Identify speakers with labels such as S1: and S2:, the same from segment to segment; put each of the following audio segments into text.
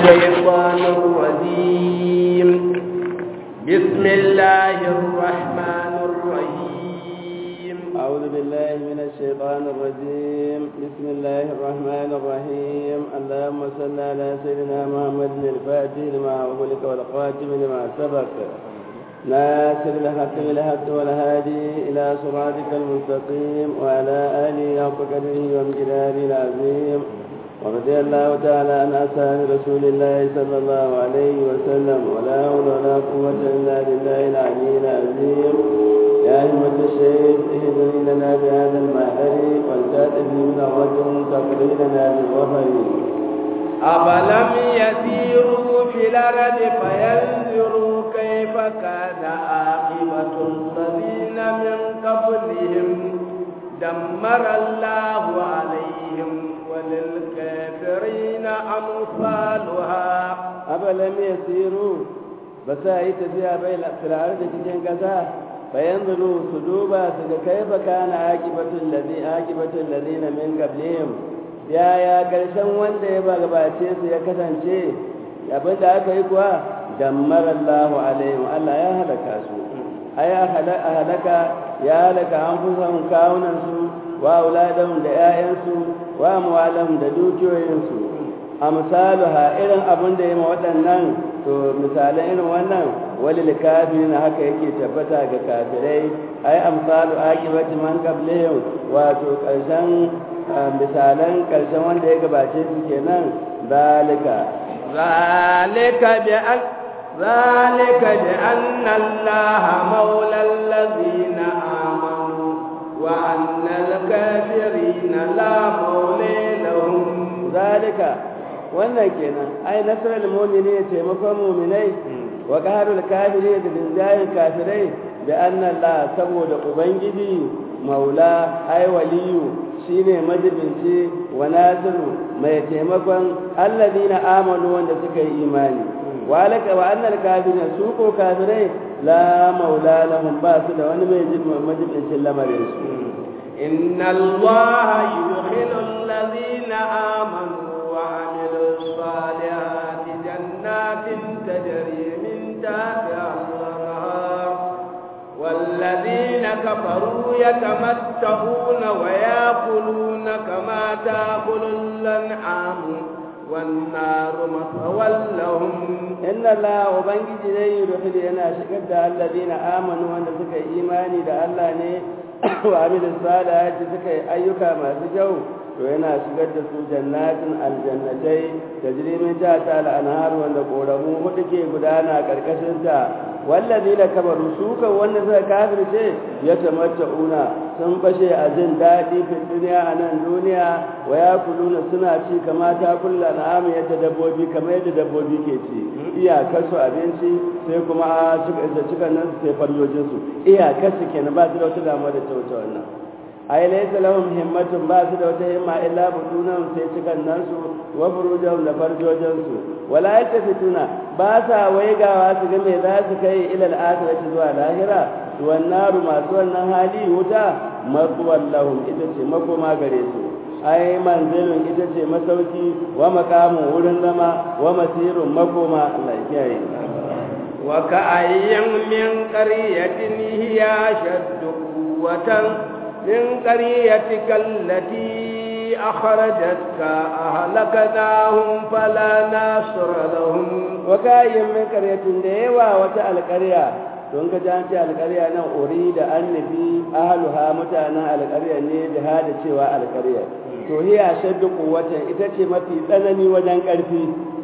S1: الشيطان الرجيم بسم الله الرحمن الرحيم
S2: أعوذ بالله من الشيطان الرجيم بسم الله الرحمن الرحيم اللهم صل على سيدنا محمد الفاتح لما أغلق والخاتم لما سبق ناصر الحق بالحق والهادي إلى صراطك المستقيم وعلى آله حق قدره وامتداره العظيم ورضي الله تعالى عن أصحاب رسول الله صلى الله عليه وسلم ولا حول ولا قوة إلا بالله العلي العظيم يا همة الشيخ اهدني لنا بهذا المحضر والكاتب من الرجل تقضي لنا بالظفر
S1: أفلم يسيروا في الأرض فينظروا كيف كان عاقبة الذين من قبلهم دمر الله عليهم وللكافرين أمثالها
S2: أفلم يسيروا بسائت فيها بين في الأرض تجين كذا فينظروا سدوبا كيف كان عاقبة الذين من قبلهم yaya ƙarshen wanda ya gabace su ya kasance abin da aka yi kuwa dammarallahu alaihim Allah ya halaka su ay ya halaka an fusan kawunan su wa auladahum da 'ya'yansu wa amwalahum da dukiyoyinsu amsaluha irin abin da ya ma waɗannan to misalan irin wannan walil kafirin haka yake tabbata ga kafirai ay amsalu aqibati man qablihim wato ƙarshen misalan ƙarshen wanda ya gabace su kenan zalika bi anna allaha maula allazina amanu wa anna al-kafirina la maula lahum zalika wannan kenan ai nasarar mu'mini taimakon mu'minai wa qaharul kafirin da dinjayin kafirai bi anna allaha saboda ubangiji maula ai waliyu shine majibinci wa nasiru mai taimakon alladina amanu wanda suka yi imani walaka wa annal kafirin su ko kafirai la maula lahum ba su da wani mai majibincin lamarin su
S1: inna allaha yudkhilu alladhina amanu wa amilus salihati jannatin tajri min tahtiha al-anhar والذين كفروا يتمتعون ويأكلون كما تأكل الأنعام والنار مثوى لهم إن الله وبنجي لي يدخل أنا شكرت الذين آمنوا وأن سكى إيماني لألا وعمل الصالحات سكى أيك ما سجوا وأنا شكرت جنات الجنتين تجري من تحتها الأنهار وأن قولهم مدكي بدانا كركشنتا والذين كبروا سوكا وأن كافر شيء يتمتعون سنبشي أزن دادي في الدنيا عن الدنيا ويأكلون سنة كما تأكل الأنعام يتدبوا كما يتدبوا كيتي iya kasu abinci sai kuma suka nan sai farjojin su iya kasu kenan ba su da wata damuwa da ta wannan ai laysa lahum himmatun ba su da wata himma illa budunahum sai cikan nan su wa furujahum da farjojin su wala yaltafituna ba sa waigawa su ga me za su kai ila al-akhirati zuwa lahira wan naru masu wannan hali wuta maswallahum ita ce makoma gare su ai manzilun ita ce masauki wa maqamun wurin zama wa masirun makoma Allah ya kiyaye wa ka'ayyin min qaryatin hiya shaddu quwwatan min qaryatika allati akhrajatka ahlaknahum fala nasra lahum
S2: wa ka'ayyin min qaryatin da yawa wata alqarya don ka ji an ce alqarya nan uri da annabi ahluha mutanen alqarya ne da hada cewa alqarya to hiya shaddu quwwatan ita ce mafi tsanani wajen ƙarfi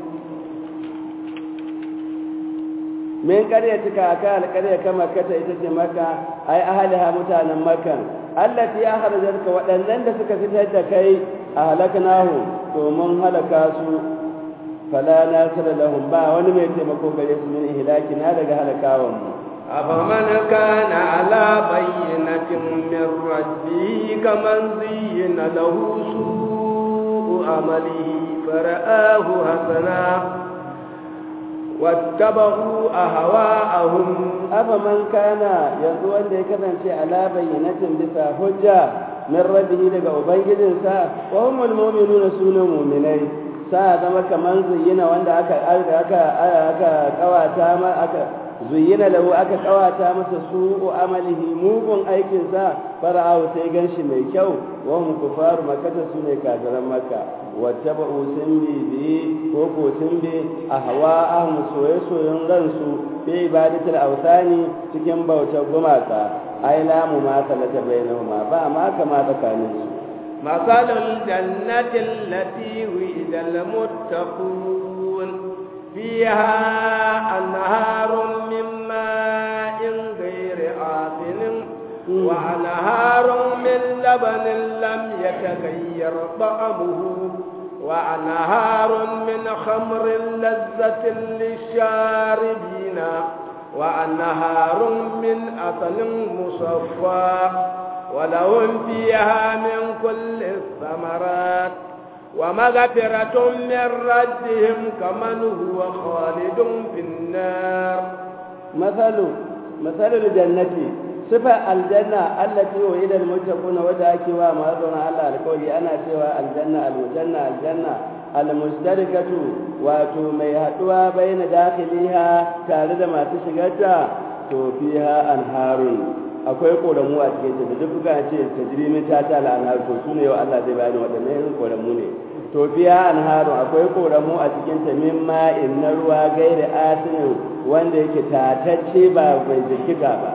S2: min qaryatika aka alqarya kama kata ita ce maka ai ahliha mutanen makan allati akhrajatka wadannan da suka fitar da kai ahlaknahu to mun halaka su fala nasira lahum ba wani mai taimako gare su min ihlakina daga halakawan mu
S1: أفمن كان على بينة من ربه كمن زين له سوء عمله فرآه حسنا واتبعوا أهواءهم
S2: أفمن كان يزوى أن يكفن على بينة بسا حجة من ربه لك أبنجد وهم المؤمنون سنة مؤمنين sa zama kaman zuyyina wanda aka kawata ma aka zuyyina lahu aka kawata masa su'u amalihi mugun aikin sa fara'u sai ganshi mai kyau wa hum kufaru makata sune kafiran makka wattaba'u sunbi ko sunbi ahwa'ahum soyayyen ransu bi ibadatul awsani cikin bautar gumaka ai lamu ma salata bainahuma ba ma kama tsakaninsu
S1: مثل الجنة التي وعد المتقون فيها أنهار من ماء غير آسن وأنهار من لبن لم يتغير طعمه وأنهار من خمر لذة للشاربين وأنهار من عسل مصفى ولهم فيها من كل الثمرات ومغفرة من ربهم كمن هو خالد في النار مثل الجنة صفة الجنة التي وعد المتقون ودعكوا ما ظن الله القول أنا سوى الجنة المشتركة واتو ميهتوا بين داخلها تارد ما تشغلتا تو فيها أنهار akwai koramu a cikin ta da duk kuka ce tajrimin ta ta al'anhar to sune yau Allah zai bayani wadannan irin koramu ne to fiya anharu akwai koramu a cikin ta min ma'in na ruwa gairi asinin wanda yake tatacce ba mai jikita ba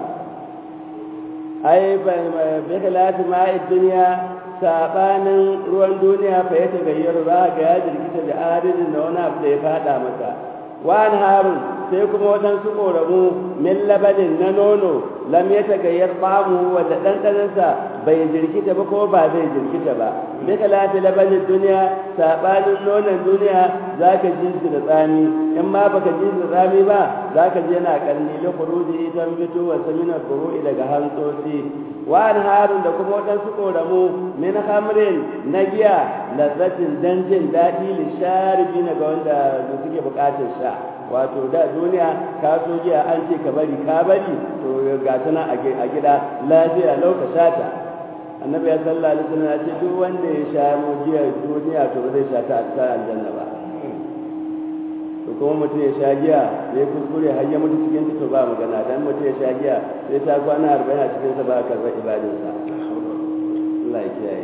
S1: ai bi khilafi ma'id dunya sabanin ruwan duniya fa ya tagayyaru za ga ya jirkita da adadin da wani abu da ya fada masa wa anharun sai kuma waɗansu ƙoramu min labanin na nono lam ya tagayyar bamu wadda ɗanɗanansa bai jirkita ba ko ba zai jirkita ba duka lafi labanin duniya saɓanin nonon duniya za ka ji su da tsami in ma baka ji su da tsami ba za ka ji yana ƙarni la kuruji ita fito wa saminar buru'i daga hantsotsi wa harun da kuma waɗansu ƙoramu min hamrin na giya lazzatin dan jin daɗi lisharibi na ga wanda suke buƙatar sha wato da duniya ka so giya an ce ka bari to ga tana a gida lafiya lokaci ta annabi ya sallallahu alaihi wasallam ya ce duk wanda ya sha mu giya duniya to ba zai sha ta a cikin aljanna ba to kuma mutum ya sha giya ya kuskure har ya mutu cikin ta to ba magana dan mutum ya sha giya sai ta kwana 40 a cikin sa ba karɓar ibadunsa Allah ya kiyaye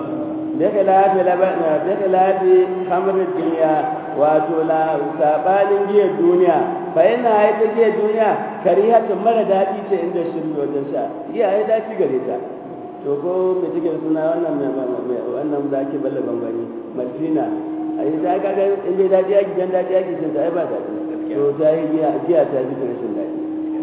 S1: lafi hamrin duniya wato la sabanin giyar duniya fa yana haita giyar duniya karihatun mara daɗi ce inda shirya wajen sha iya ya daɗi gare ta to ko mai cikin suna wannan da ake balle bambani martina a yi ta kaga in dai daɗi ake jan daɗi ake cin ta ai ba daɗi to ta yi giya ta ji rashin daɗi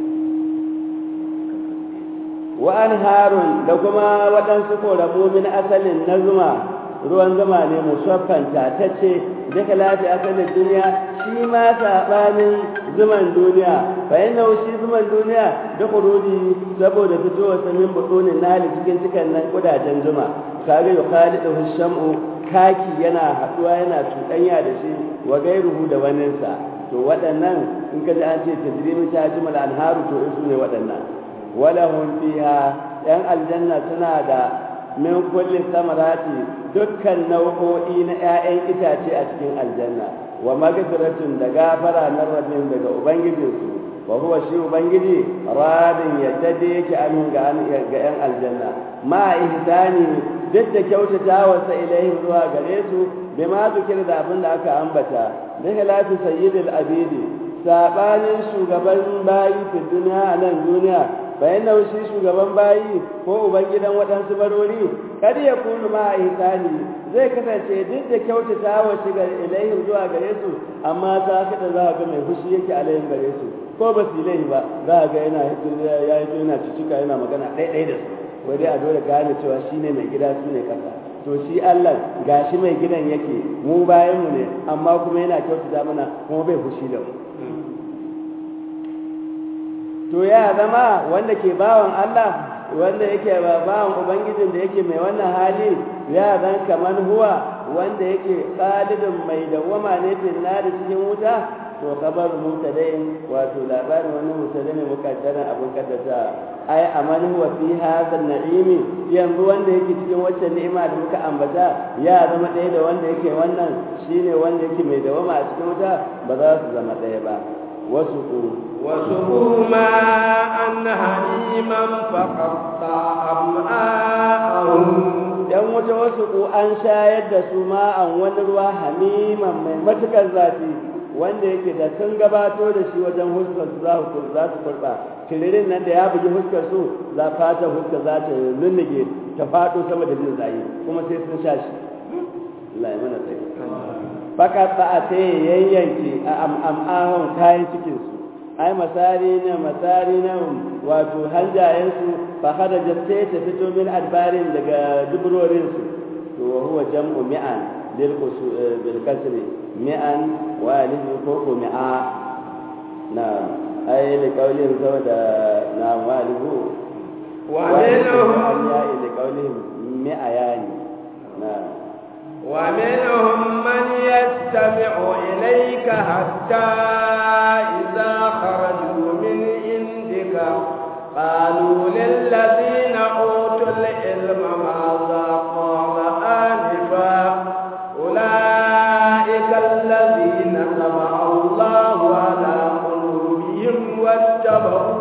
S1: wa anharun da kuma waɗansu koramu min asalin na zuma ruwan zuma ne musaffan tatacce duka lafi asalin duniya shi ma saɓanin zuman duniya fa yana shi zuman duniya da kurudi saboda fitowar samin buɗonin nali cikin cikin nan kudajen zuma kaga ya khalidu shamu kaki yana haɗuwa yana cuɗanya da shi wa gairuhu da waninsa to waɗannan in ka ji an ce tajrimin ta jimal anharu to in su ne waɗannan walahum fiha yan aljanna suna da min kulli samarati dukkan nau'o'i na 'ya'yan itace a cikin aljanna wa magfiratun da gafara na rabbin daga ubangijinsu wa huwa shi ubangiji radin yadda da yake amin ga yan aljanna ma ihsani duk da kyautata wa sa ilaihim zuwa gare su bima zikir da abin da aka ambata da lafi sayyidul abidi sabanin shugaban bayi fi duniya a nan duniya bayan da shi shugaban bayi ko ubangidan waɗansu barori kada ya kunu ma a ihsani zai kasance duk da kyautata wa shiga ilaihim zuwa gare su amma ta kada za ga mai fushi yake alaihim gare su ko ba su ilaihi ba za ga yana ya yi yana cicika yana magana ɗaiɗai da su wai dai a dole gane cewa shi ne mai gida su ne kasa to shi Allah ga shi mai gidan yake mu bayan mu ne amma kuma yana kyautata mana kuma bai fushi da mu to ya zama wanda ke bawan Allah wanda yake bawan ubangijin da yake mai wannan hali ya zan kamar huwa wanda yake qalidun mai dawama ne fil nar cikin wuta
S2: to kabar mutadain wato labarin wani mutadain ne mukaddaran abin kaddata ai amani huwa fi hadha an-na'imi yanzu wanda yake cikin wacce ni'ima da muka ambata ya zama ɗaya da wanda yake wannan shine wanda yake mai dawama a cikin wuta ba za su zama ɗaya ba
S1: وسقوا ماء حميما فقطع أمعاءهم
S2: dan wata wasu ko an shayar da su ma'an wani ruwa hamiman mai matukar zafi wanda yake da sun gabato da shi wajen huskar su za su kurba kiririn nan da ya bugi huskar su za fata huskar za ta nunnige ta fado sama da jin zayi kuma sai sun sha shi Allah ya mana sai baka ba a sai yayyanke a am'ahon kayan cikin su ai masari na wato hanjayen su fa hada jatte ta fito min adbarin daga dubrorin su to huwa jam'u mi'an bil kasri mi'an wa alif ko mi'a na ai li qawlin saboda na walihu
S1: wa minhum
S2: ya li qawlin mi'a yani na
S1: ومنهم من يستمع إليك حتى إذا خرجوا من عندك قالوا للذين أوتوا العلم ماذا قال آنفا أولئك الذين طبع الله على قلوبهم واتبعوا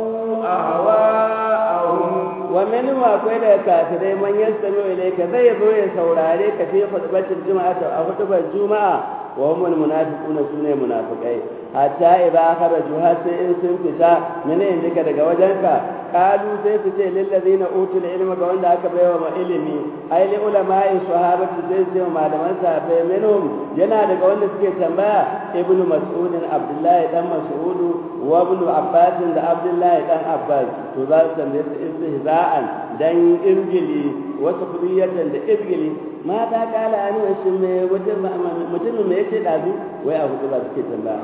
S1: أهواءهم
S2: ومن ما قيل كافرين من يستمع إليك زي ذوي سوراريك في خطبة الجمعة أو خطبة الجمعة وهم المنافقون سنة منافقين حتى إذا خرجوا هسه إن سنفتا من عندك دقا وجنك قالوا سيفتي للذين أوتوا العلم قوان داك بيوم علمي أي لعلماء صحابة سيفتي ومعلمان صحابة منهم جنا دقا وان سكي تنبا ابن مسعود عبد الله دم مسعود وابن عباس عبد الله دم عباس تظل سنبت استهزاء دن إرجلي وسخرية لإرجلي ما ta kala an wasu mai mutumin mai yace dazu wai a hudu ba suke tambaya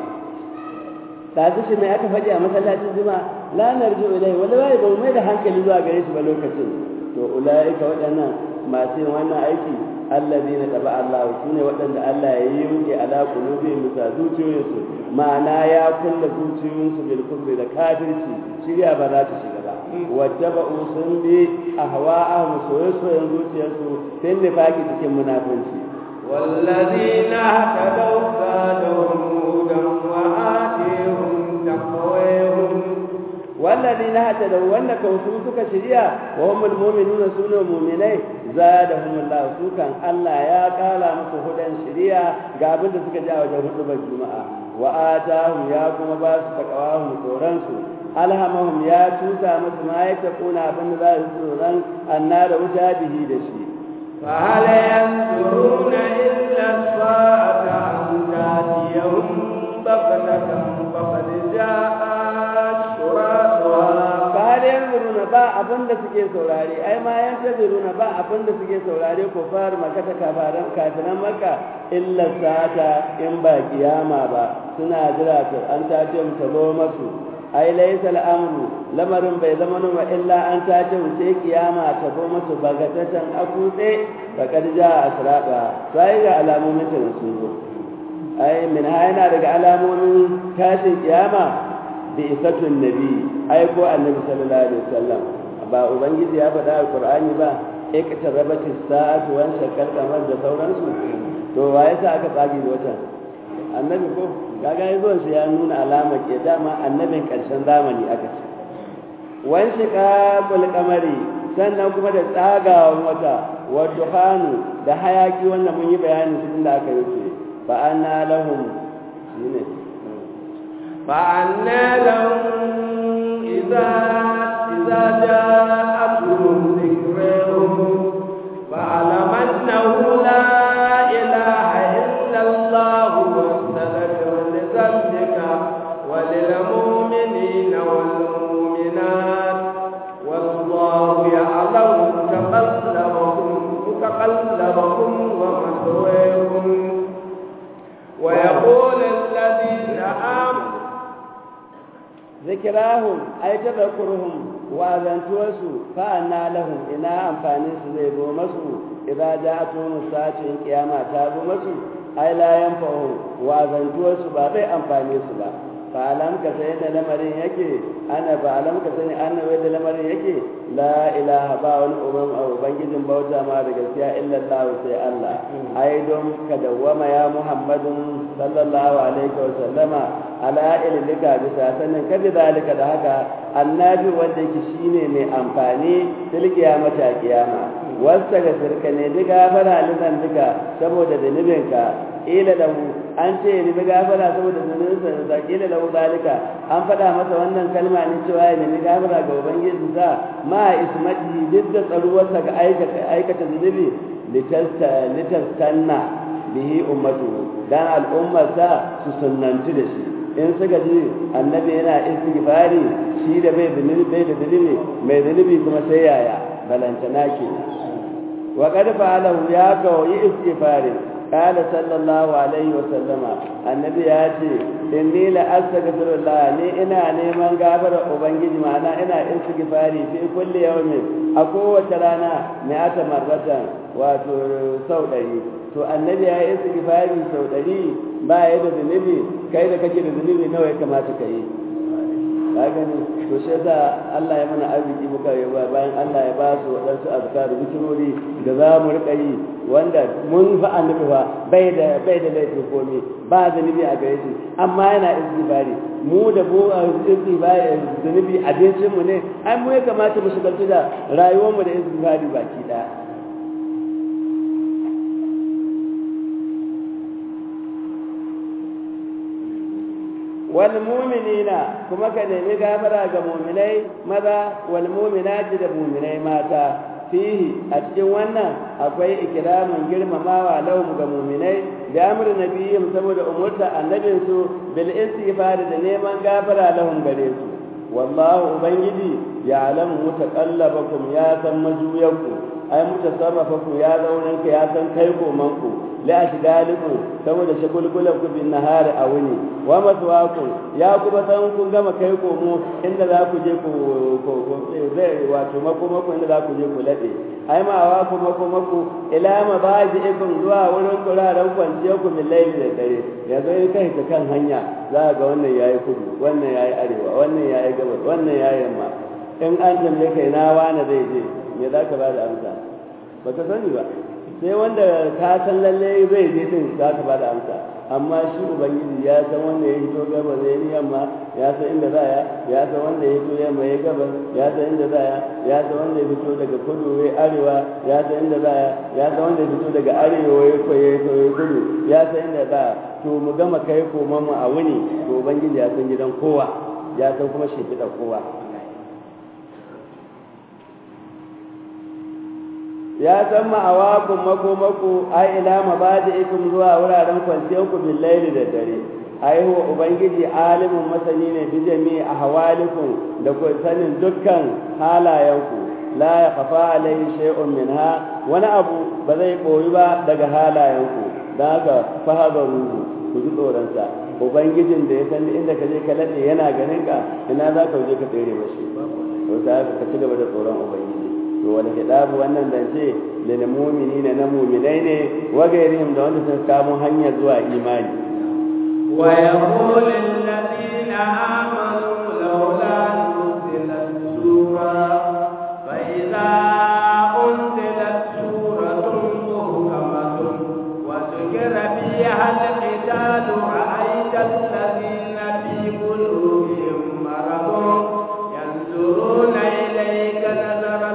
S2: dazu shi mai aka faɗi a masallacin juma'a la narju ilai wallahi ba mai da hankali zuwa gare shi ba lokacin to ulaika waɗannan masu yin wannan aiki allazina taba Allah sune waɗanda Allah ya yi muke ala qulubihim bisa zuciyoyinsu ma'ana ya kulla zuciyoyinsu bil kufri da kafirci shirya ba za ta shiga ba wattaba'u sun bi ahwa'ahum soyayyen zuciyarsu sai ne baki cikin munafunci
S1: wallazina tadaw zadahum hudan wa atihum taqwahum
S2: wallazina tadaw wanda kausu suka shirya wa humul mu'minuna sunu mu'minai zadahum Allah sukan Allah ya kala musu hudan shirya ga abin da suka ji a wajen hudubar juma'a wa atahum ya kuma ba su taqwahum tsoransu alhamahum ya tusa musu ma ya tafuna abin da za su tsoron anna da wuta bihi da shi
S1: fa hal yanzuruna illa sa'ata an tatiyahum baghtatan faqad jaa shuratuha
S2: fa hal yanzuruna ba abin da suke saurare ai ma yantazuruna ba abin da suke saurare ko far makata kafiran makka illa sa'ata in ba kiyama ba suna jira ta an tace mu ta zo masu ai laysa al'amru lamarin bai zama nuna illa an tace wuce kiyama ta zo musu bagatatan akutse faqad jaa asraqa sai ga alamomin ta sun zo ai min hayna daga alamomin tashin kiyama bi isatun nabi ai ko annabi sallallahu alaihi wasallam ba ubangiji ya faɗa alqur'ani ba iktarabatis sa'atu wa shaqqal qamar da sauransu to waye sa aka tsage da wata annabi ko kaga yazo shi ya nuna alama ke dama annabin karshen zamani aka ce wan shiqaqul qamari sannan kuma da tsagawan wata wa dukhanu da hayaki wannan mun yi bayani cikin da aka yi fa anna lahum shine
S1: fa anna lahum idza ja'atuhum dhikrahum fa alamannahu la ilaha illa allah وللمؤمنين والمؤمنات والله يعلم تقلبكم ومثواكم ويقول الذين آمنوا
S2: ذكراهم أي تذكرهم وأذنتوسوا فأنا لهم إنا أنفانين سيبوا مسوا إذا جاءتهم الساعة قيامة تابوا مسوا ai la yanfa'u wa'azantuwar su ba zai amfane su ba fa'alam ka sai da lamarin yake ana fa'alam ka sai anna wai da lamarin yake la ilaha ba wani ubangijin bauta ma da gaskiya illa Allah sai Allah ai don ka dawwama ya Muhammadun sallallahu alaihi wa sallama ala ilmika bisa sanin kada zalika da haka annabi wanda yake shine mai amfani til kiyamata kiyama wasta ga sirka ne diga fara lisan duka saboda dalibinka ila da an ce ni bi gafara saboda zunubinsa da kila lahu zalika an faɗa masa wannan kalma ne cewa ya nemi gafara ga ubangiji sa ma ismati duk da tsaruwarsa ga aikata zunubi litastanna bihi ummatu dan al'ummarsa su sunnanci da shi in suka ji annabi yana istighfari shi da bai da zunubi mai zunubi kuma sai yaya balantana ke wa qad fa'alahu ya kawai istighfari قال صلى الله عليه وسلم النبي ياتي إني لأستغفر الله إنا نيمان غافر أبنجي معنا إنا استغفاري في كل يوم أقوى ترانا 100 مرة وسودري to annabi ya yi istighfari sau 100 ba ya da zunubi kai da kake da zunubi nawa ya kamata ka yi ka gani to shi yasa Allah ya mana arziki muka yi bayan Allah ya ba su wadansu azkar zikirori da za mu rika yi wanda mun fa annabi fa bai da laifin komai ba zunubi a gare shi amma yana istighfari mu da mu istighfari zunubi abincin mu ne ai mu ya kamata mu shigaltu da rayuwar mu da istighfari baki daya wal mu'minina kuma ka nemi gafara ga mu'minai maza wal mu'minati da mu'minai mata fihi a cikin wannan akwai ikramin girmamawa lahum ga mu'minai da amru nabiyyin saboda umurta annabinsu bil istighfar da neman gafara lahum gare su wallahu ubangiji ya'lamu mutaqallabakum ya san majuyanku ai mutasarrafakum ya zaurinka ya san kai komanku la ashgalikum saboda shagulgulanku bin nahari a wuni wa maswaakum ya kuma san kun gama kai komo inda za ku je ku zai wato makomako inda za ku je ku lade ai ma wa kuma makomako ila mabaji'ikum zuwa wurin kuraren kwanciyar ku bil layli da dare yanzu in kai ka kan hanya za ga wannan yayi kudu wannan yayi arewa wannan yayi gabas wannan yayi yamma in an tambaye kai na wani zai je me za ka ba da amsa ba ka sani ba sai wanda ka san lalle zai je din za ka ba da amsa amma shi ubangiji ya san wanda ya hito gaba zai yi yamma ya san inda za ya san wanda ya hito yamma ya gaba ya san inda za ya san wanda ya fito daga kudu ya arewa ya san inda za ya san wanda ya fito daga arewa ya kudu ya san inda za to mu gama kai koman mu a wuni to ubangiji ya san gidan kowa ya san kuma shi fitar kowa ya san ma'awakun makomaku ai ila mabadi'ikum zuwa wuraren kwanciyarku bil laili da dare ai huwa ubangiji alimun masani ne bi jami'i ahwalikum da ku sanin dukkan halayenku la yakhfa alayhi shay'un minha wani abu ba zai koyi ba daga halayenku dan haka fahadaru ku ji tsoron sa ubangijin da ya san inda ka je ka lade yana ganin ka ina za ka je ka tsere mashi to sai ka ci gaba da tsoron ubangiji to wani hidabu wannan zance lil mu'minina na mu'minai ne wa gairihim da wanda sun kamo hanya zuwa imani
S1: wa yaqulu alladhina amanu laula nuzila sura fa idza unzilat suratun muhkamatun wa dhukira fiha al-qitalu ra'aita alladhina fi qulubihim maradun yanzuruna ilayka nazara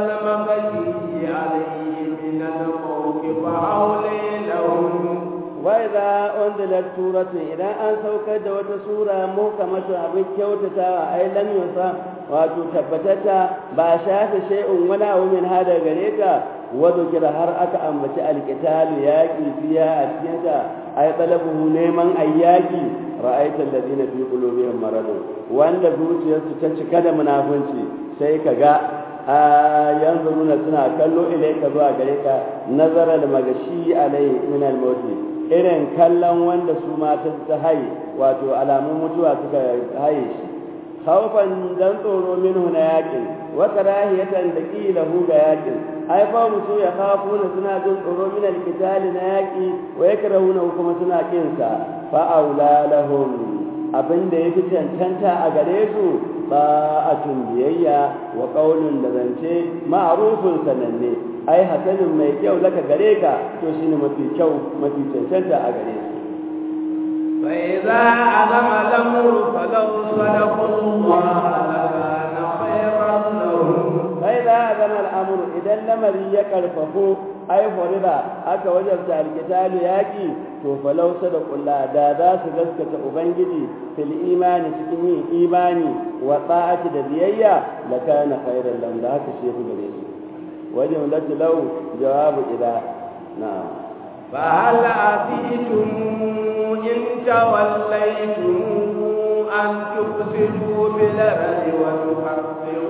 S2: وإذا أنزلت سورة إذا أن سوكت وتسورة محكمة أبي كوتتا أي لم يصح وتثبتتا باشات شيء ولا من هذا غريكا وذكر هرأك أنبت القتال ياكي فيها أسينتا أي طلبه نيمان أياكي رأيت الذين في قلوبهم مرض وأن لذوت يستشكد منافنشي سيكا yanzuruna suna kallo ilaika zuwa gare ka nazara da magashi alai min al-maut irin kallon wanda su mata ta haye wato alamun mutuwa suka haye shi khawfan dan tsoro minhu na yakin wa karahiyatan da qilahu ga yakin ai fa musu ya khafuna suna jin tsoro min alqitali na yaki wa yakrahuna kuma suna kin sa fa aula lahum abinda yafi cancanta a gare su ba'atun biyayya wa qaulun da zance ma'rufun sananne ai hasanin mai kyau laka gare ka to shine mafi kyau mafi cancanta a gare su
S1: fa idza azama al-amru falaw sadaqu
S2: zama al'amuru idan lamari ya karfafu ai horida aka wajabta alkitalu yaki to falausa da kulla da za su gaskata ubangiji fil imani cikin yin imani wa ta'ati da biyayya la kana khairan lahum da haka shi fi gare su wajen lati law jawabu ila na'am
S1: fa hal afitum in tawallaytum an tufsidu bil ardi wa tuqaddiru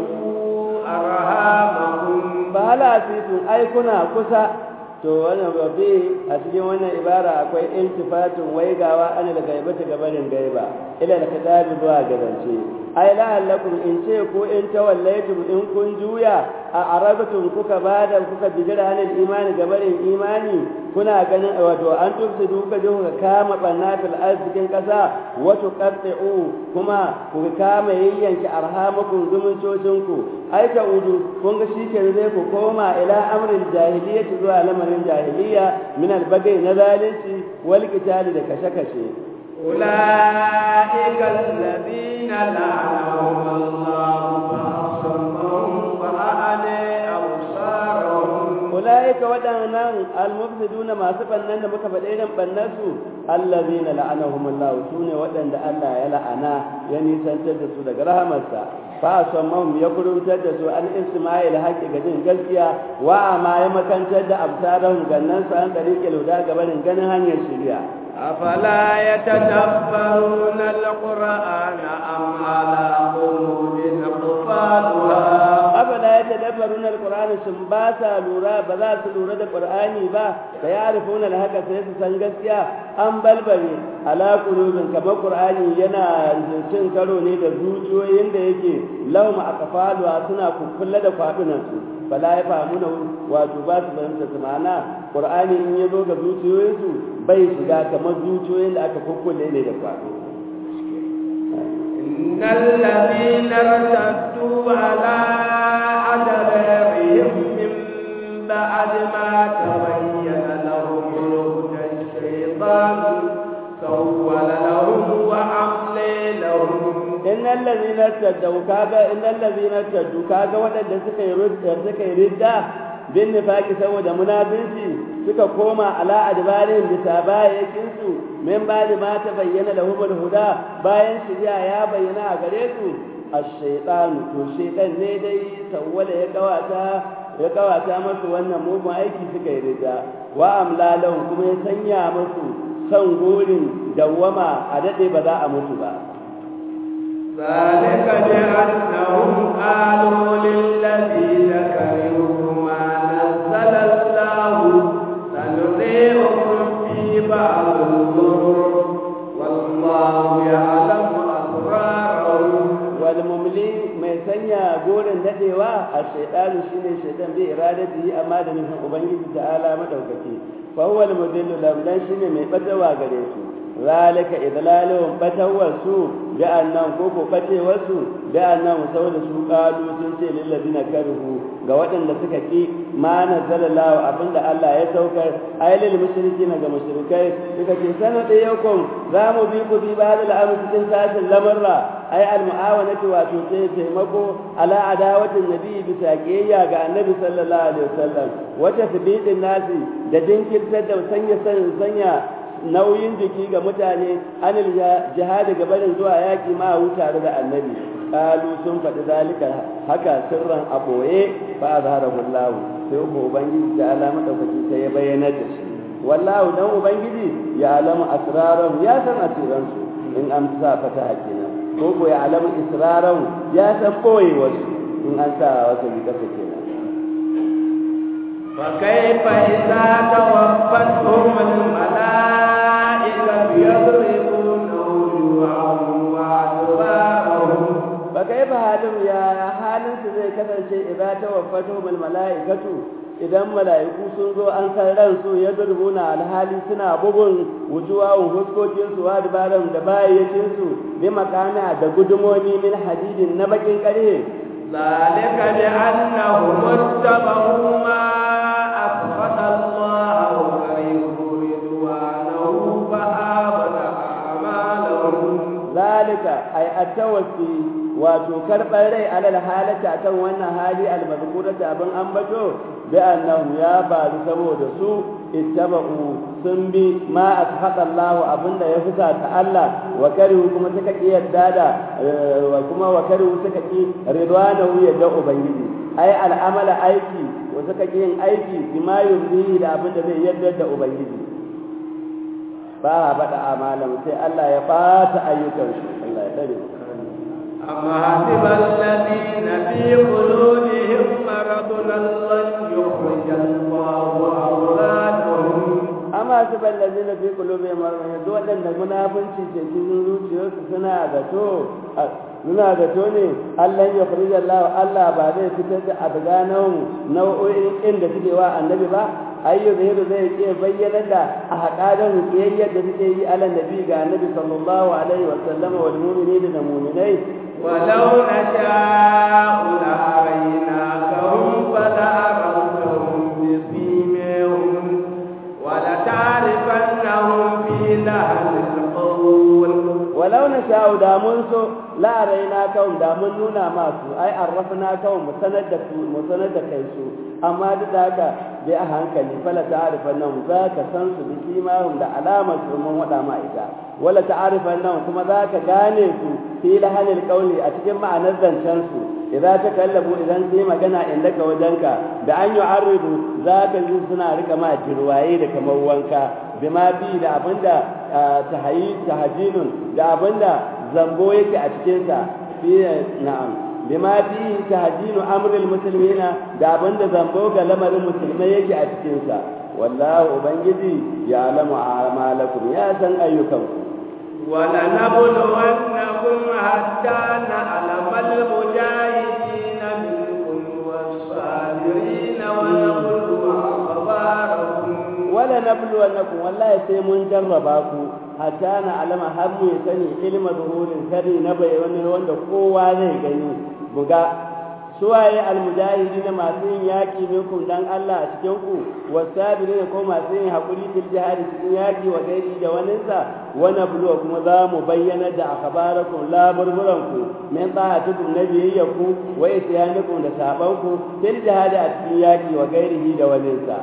S1: arhamakum
S2: bala fitu ai kuna kusa to wannan babi a cikin wannan ibara akwai iltifatun waigawa ana da gaibata gabanin gaiba ila da kitabi zuwa gazance ai la'allakum in ce ko in tawallaitum in kun juya a arabatum kuka bada kuka bijira hanin imani gabanin imani kuna ganin wato an tufsidu kuka je kuka kama bannatul arzikin kasa wato qat'u kuma kuka kama yayyanki arhamakum zumuncocinku ai ta'udu kun ga shike zai ku koma ila amrin jahiliyyah zuwa lamarin jahiliya min albagai na zalunci wal qitali da kashe-kashe
S1: ulaika alladhina la'anahum Allah fa'asammahum wa a'la absarahum
S2: ulaika wadannan almufsiduna masu bannan da muka faɗe irin bannan su alladhina la'anahum Allah sune wadanda Allah ya la'ana ya nisantar da su daga rahamarsa fa sammahum ya kurumtar da su an isma'il haƙi ga jin gaskiya wa ma ya makantar da absarahum gannan su an dariƙe luda gabanin ganin hanyar shari'a
S1: afala yatadabbaruna alqur'ana am ala qulubin aqfaluha
S2: afala yatadabbaruna alqur'ana sun ba sa lura ba za su lura da qur'ani ba da yarifuna alhaqa sai su san gaskiya an balbare ala qulubin kamar qur'ani yana cin karo ne da zuciyoyin da yake lahum aqfaluha suna kukkulle da kwadunan su fala ya famu da wato ba su fahimta su ma'ana qur'ani in ya zo ga zuciyoyinsu bai shiga kamar zuciyoyin da aka kukkulle ne da kwado
S1: innal ladina irtaddu ala adbarihim min ba'd ma tabayyana lahum al-huda ash-shaytan sawwala lahum wa amla lahum
S2: innal ladina irtaddu kaga wadanda suka yi ridda bin nifaki saboda munafinci suka koma ala adbarin bisa bayakin su min ba'di ma ta bayyana lahum al-huda bayan shiriya ya bayyana a gare su ash-shaytan to shaytan ne dai sawwala ya kawata masu wannan mugun aiki suka yi ridda wa amla lahum kuma ya sanya masu san gorin dawwama a dade ba za a mutu ba
S1: ذلك بأنهم قالوا للذين كرهوا ما نزل الله سنطيعكم في بعض الأمور والله يعلم أسرارهم
S2: والمملي mai sanya gorin dadewa a shaydanu shine shaytan bi iradati amma da nufin ubangiji ta'ala madaukaki fa huwa al-mudillu lam dan shine mai batawa gare su zalika idlalun batawarsu da annan koko batewarsu da annan saboda su kalu sun ce lil ladina karhu ga waɗanda suka ki ma nazalallahu abinda Allah ya saukar ayyul mushrikin ga mushrikai suka ce sanade yakum zamu bi ku bi badal amr cikin tashin lamarra ay al muawanati wato sai taimako ala adawatin nabi bisa kiyaya ga annabi sallallahu alaihi wasallam wata tabi'in nasi da dinkirtar da sanya nauyin jiki ga mutane anil jihadi ga barin zuwa yaki ma tare da annabi kalu sun faɗi zalika haka sirran aboye fa azharahu Allah sai ubangiji ta alama daukaki sai ya bayyana da shi wallahu dan ubangiji ya alamu asrarahum ya san asiran su in an sa fata hakina ko ya alamu israrahum ya san boye wasu in an sa wasu kasa kenan
S1: فكيف إذا توفتهم الملائكة يضربون وجوههم وأدبارهم
S2: فكيف حالهم يا حالهم زي كسance idza tawaffatuhum almalaikatu idan mala'iku sun zo an san ransu ya zurbuna alhali suna bugun wujuwahun huskokin su wa dabaran da bayyakin su bi makana da gudumomi min hadidin na bakin kare
S1: zalika bi annahum ittaba'u ma asqata Allah wa karihu ridwanahu fa abada a'malahum zalika ay at-tawassi wato karɓar rai alal halata akan wannan hali almazkurata abin ambato bi annahu ya faru saboda su ittaba'u sun bi ma ashaqa Allah abinda ya fusa ta Allah wa karihu kuma suka ki yadda da wa karihu suka ki ridwanahu yadda ubangiji ai al'amala aiki wa suka ki yin aiki bima yurdi da abinda zai yadda da ubangiji ba bada amalan sai Allah ya bata ayyukan su Allah ya dare أما حسب الذين في قلوبهم مرض لن يخرج الله أولادهم
S2: أما حسب الذين في قلوبهم مرض دول أن المنافقين cikin zuciyarsu suna zato ne Allah ya furija Allah ba zai fitar da abganan nau'o'in inda suke wa annabi ba ayyuhu zai ce bayyana da a haƙarin kiyayyar da suke yi ala nabi ga annabi sallallahu alaihi wa sallama wal mu'minina da mu'minai
S1: ولو نشاء لأريناكهم فلعرفتهم بسيماهم ولتعرفنهم في لحن القول
S2: ولو نشاء دامنسو لأريناكهم دامنونا ماسو أي عرفناكهم مسند كيسو أما ذاك بأهانك فلا تعرفنهم ذاك سنس بسيماهم دا علامة من ودا ما إذا ولا تعرفنهم ثم ذاك غانيسو في لحن القول أتكلم مع نزل شنسو إذا تكلموا إذا سيما جنا عندك وجنك بأن يعرضوا ذاك الجنسنا رك ما جرواي لك موانك بما بي da abinda tahajjinun da abinda zambo yake a cikin sa fi na'am bima bi tahajjinu amrul muslimina da abinda zambo ga lamarin musulmai yake a cikin sa wallahi ubangiji ya alamu a'malakum ya san ayyukanku
S1: ولنبلونكم حتى نعلم المجاهدين منكم والصابرين ونبلو أخباركم
S2: ولنبلونكم والله سيمون جرباكم حتى نعلم هم يسني علم ظهور سري نبي وند kowa zai gani buga suwaye almujahidina masu yin yaki minkum dan Allah a cikin ku wasabirin ko masu yin hakuri fil jihad cikin yaki wa gairi da waninsa wana bulu kuma za mu bayyana da akhbarakum laburburan ku min ta'atukum nabiyyaku wa isyanikum da sabanku fil jihad a cikin yaki wa gairihi da waninsa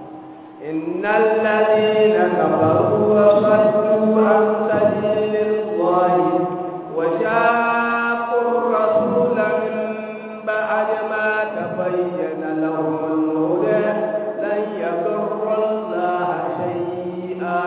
S1: innal ladina kafaru wa saddu an sabilillahi wa shaqqu ar-rasula بعد ما تبين لهم الهدى لن يضر الله شيئا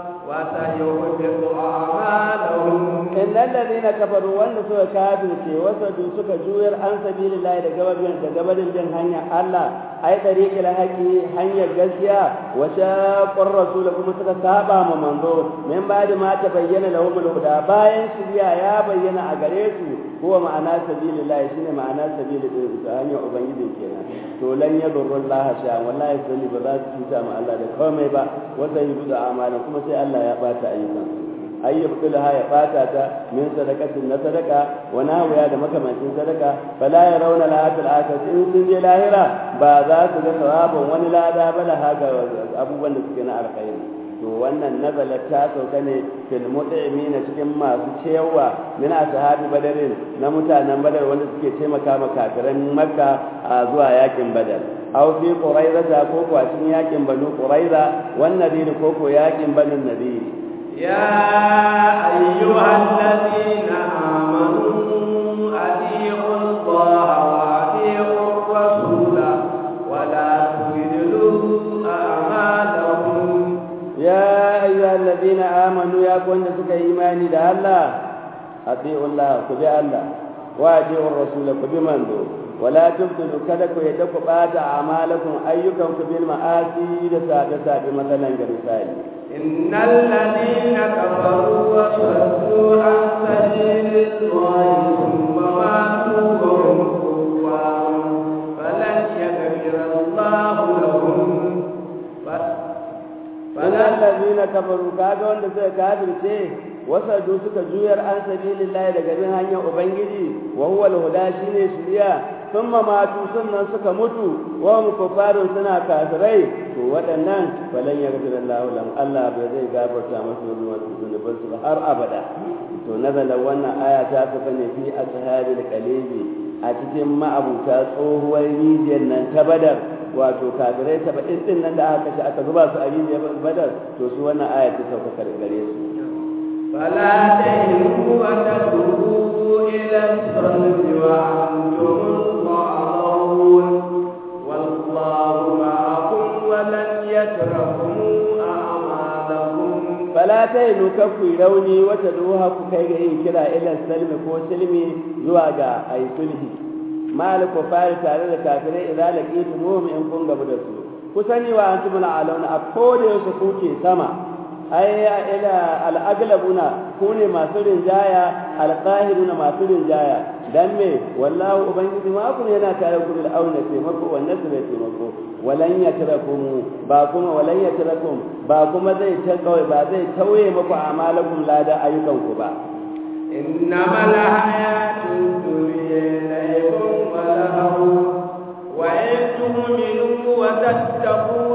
S1: وسيحبط أعمالهم إن الذين كفروا والنسوا كافروا وسدوا سكا جوير عن سبيل الله لقبل الجن هنيا الله أي طريق الحكي هنيا الجزية وشاق الرسول كما سكا سابا منظور من بعد ما تبين لهم الهدى باين شريا يا بين أغريسو هو معنى سبيل الله شنو معنى سبيل الله هنيا أبنجي كنا to lan yadurru Allah sha wallahi sai ba za su cuta ma Allah da komai ba wanda yi da amana kuma sai Allah ya bata ayyukan ayyubulaha ya bata ta min sadaqatin na sadaka wa nawiya da makamancin sadaka fala yarawna lahatul akhirati in sun je lahira ba za su ga sawabin wani lada ba da haka abubuwan da suke na alkhairi to wannan nazalat ta sauka ne fil mut'imina cikin masu cewa min ashabi badarin na mutanen badar wanda suke taimaka ma kafiran makka a zuwa yakin badar aw fi quraiza ko ko a cikin yakin banu quraiza wan nadir ko ko yakin banu nadir ya ayyuhal ladina amanu atii'u allaha wa atii'u rasula wa la tudillu a'malakum
S2: يا أيها الذين آمنوا يا كون سكا إيماني ده الله أطيعوا الله كبي الله وأطيعوا الرسول كبي منذ ولا تبطلوا كذلك يدك بعد أعمالكم أيكم كبي المآسي دسا مثلا كمثال
S1: إن الذين كفروا وصدوا عن سبيل الله ثم ماتوا وهم كفار فلن يغفر الله
S2: ladina kafaru kaga wanda suka kafirce wasadu suka juyar an sabilillahi daga bin hanyar ubangiji wa huwa al-huda shine shiriya thumma matu sannan suka mutu wa hum kuffarun suna kafirai to waɗannan falan yaghfir Allahu lahum Allah bai zai gafarta musu zunuban su har abada to nazala wannan aya ta kafa ne fi ashabil qalibi a cikin ma'abuta tsohuwar rijiyar nan ta Badar wato kafirai 70 din nan da aka kashe aka zuba su a rijiyar Badar to su wannan aya ta sauka gare su
S1: فلا تهنوا وتدعوا إلى الصلب وأنتم الضعون والله معكم ولن يتركم أعمالكم
S2: فلا تهنوا كفوا روني وتدعوها كي كلا إلى السلم كو سلمي زواجا أي سلهي ما الكفار تعالى الكافرين إذا لقيتموهم إن كن قبضتوا كسني وأنتم العالون أقول يسكوكي سما ai ila al-aglabuna kune masu rinjaya al-qahiruna masu rinjaya dan me wallahu ubangiji ma kun yana tare ku bil auna taimako wannan su bai taimako walan yatrakum ba kuma zai kawai ba zai tauye muku amalakum lada ayyukan ku ba
S1: innamal hayatud dunya la'ibun wa lahu wa in tu'minu wa tattaqu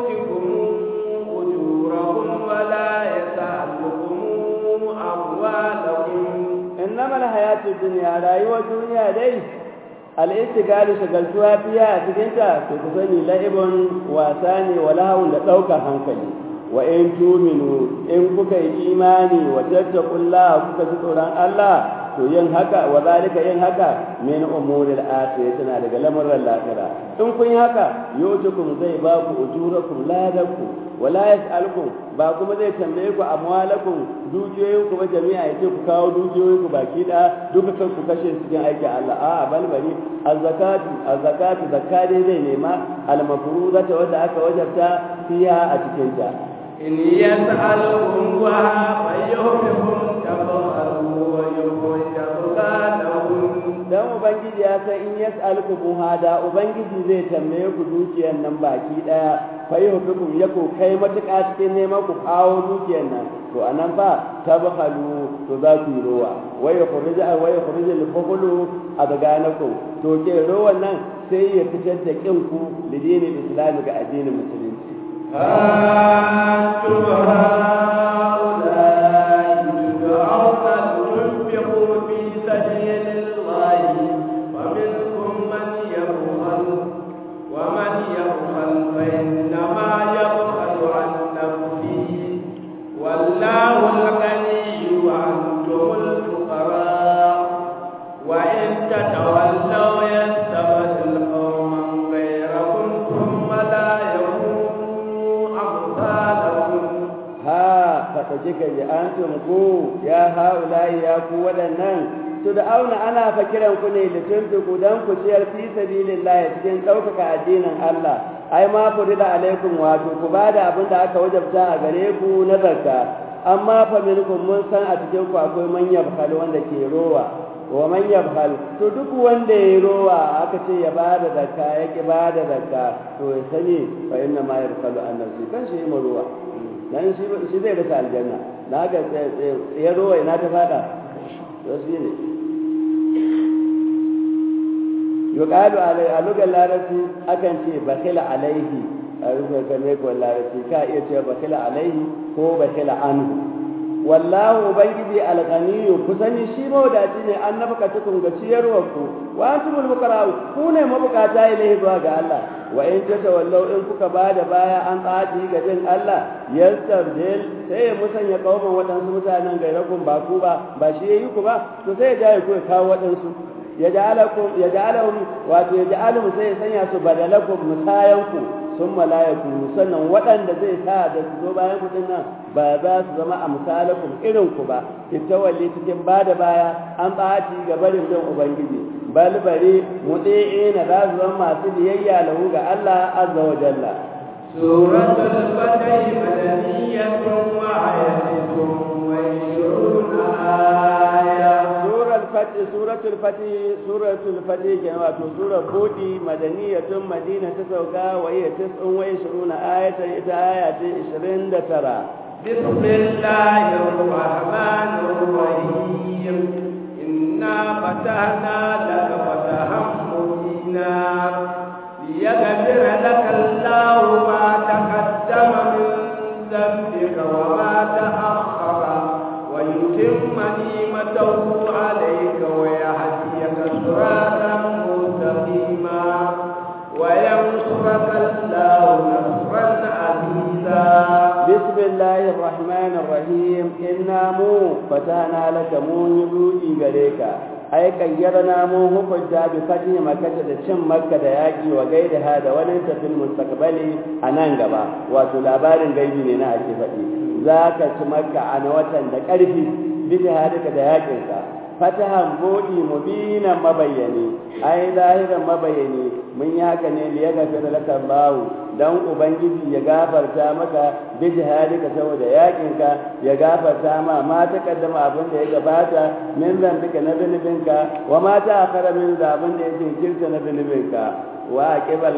S2: إنما الحياة الدنيا رأيوة الدنيا دي الاستقال شغلتها فيها سجنتا تكسني لعب واساني ولهو لتوك هنكلي وإن تؤمنوا إن كك إيماني وتتقوا الله كك ستوران الله to yin haka wa zalika yin haka min umuril akhirah tana daga lamarin lahira in kun yi haka yutukum zai ba ku ujurakum ladakum wala yasalukum ba kuma zai tambaye ku amwalakum dukiyoyin ku ba jami'a yace ku kawo dukiyoyin ku baki da duka kan ku kashe cikin aikin Allah a bal bari az-zakatu zakati zai nema al-mafrudata wanda aka wajabta fiha a cikin ta
S1: in yas'alukum wa fayyuhum tabaru wa
S2: dan ubangiji ya san in yas'alukum hada ubangiji zai tambaye ku dukiyar nan baki daya fayi hukukum yako kai matuƙa cikin neman ku kawo dukiyar nan to anan fa tabkhalu to za ku rowa wai khurij al-bukhlu adganakum to ke rowan nan sai ya fitar da kin ku lidinin islami ga addinin musulunci kika ji antum ku ya haula'i ya ku wadannan to da auna ana fakiran ku ne litunku dan ku ciyar fi sabilillah cikin daukaka addinin Allah ai ma furida alaikum wato ku bada abin da aka wajabta a gare ku na zakka amma fa minkum mun san a cikin ku akwai man yabkhal wanda ke rowa wa man yabkhal to duk wanda ya rowa aka ce ya bada zakka yake bada zakka to ya sani fa inna ma yabkhalu an nafsi kan shi ma rowa dan shi zai rasa aljanna na ga ya rowa ina ta fada wasu ne yuqalu alai alugal larasi akan ce bakhila alaihi a rubuta game ko larasi ka iya ce bakhila alaihi ko bakhila anhu wallahu ubangiji alghaniyu kusani shi mawdaci ne an nafaka tukun ga ciyarwar ku wa antumul fuqara ku ne mabukata ilahi zuwa ga Allah wa in tatawallaw in kuka bada baya an tsadi ga din Allah yastabdil sai ya musanya kauman wadansu mutanen gairakun ba ku ba shi yayi ku ba to sai ya jaye ku kawo wadansu yaj'alahum wato yaj'alhum sai ya sanya su badalakum musayanku summa la yakunu sannan waɗanda zai sa da su zo bayan ku dinnan ba za su zama a misalakum irin ku ba kitawalli cikin bada baya an baci ga barin don ubangiji bal bari mudi'ina za su zama masu biyayya lahu ga Allah azza wa jalla
S1: suratul fatih madaniyatun wa ayatun wa 20 aya
S2: suratul fatih kenan wato surar budi madaniyatun madina ta sauka wa hiya 29 ayatan ita aya ce 29
S1: بسم الله الرحمن الرحيم إنا فتحنا لك فتحا مبينا ليغفر لك الله ما تقدم من ذنبك وما تأخر ويتم نعمته عليك ويهديك صراطا مستقيما وينصرك الله نصرا عزيزا.
S2: بسم الله الرحمن الرحيم إنا فتحنا لك يبوئي غريكا أي كيرنا hukunta bi fatih makkah da cin makka da yaki wa gaida hada wani tafil mustaqbali anan gaba wato labarin gaibi ne na ake faɗi zaka ci makka a watan da ƙarfi bi hadaka da yakin ka fatahan bodi mubina mabayyani ai zahiran mabayyani mun yi haka ne liya gafara laka bawu dan ubangiji ya gafarta maka bi jihadika saboda yakinka ya gafarta ma ta kaddama abin da ya gabata min zambika na zunubinka wa ma ta akhara min zabin da ya jinkirta na zunubinka wa aqibal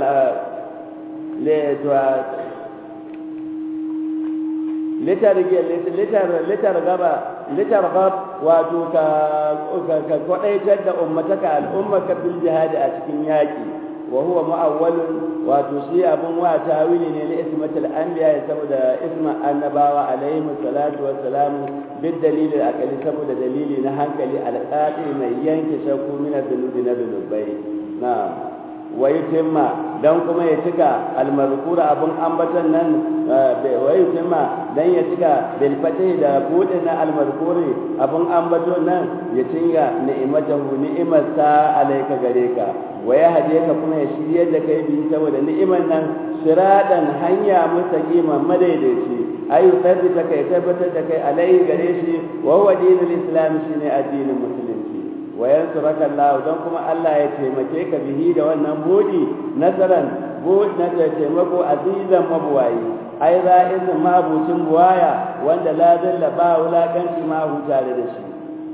S2: litargab wato ka kwadaitar da ummataka al'ummaka bil jihadi a cikin yaki wa huwa mu'awwalun wato shi abun wa tawili ne li ismatil anbiya saboda isma annabawa alaihi salatu wassalam bil dalil al saboda dalili na hankali alqati mai yanke shakku min ad-dunubi na dunubai na'am wa yutimma dan kuma ya cika almazkura abun ambatan nan wa yutimma dan ya cika bil fatih da budin na almazkuri abun ambaton nan ya cinga ni'imatahu ni'imarsa alayka gare ka wa ya hadiye ka kuma ya shirye da kai bi saboda ni'imar nan siradan hanya mustaqima madaidaici ayu tabbata kai tabbatar da kai alayhi gare shi wa huwa dinul islam shine addinin musulunci wa yansuraka Allah don kuma Allah ya taimake ka bihi da wannan bodi nasaran na taimako azizan mabuwayi ai ra'in mabucin buwaya wanda la zalla ba wulakanci ma hutare da shi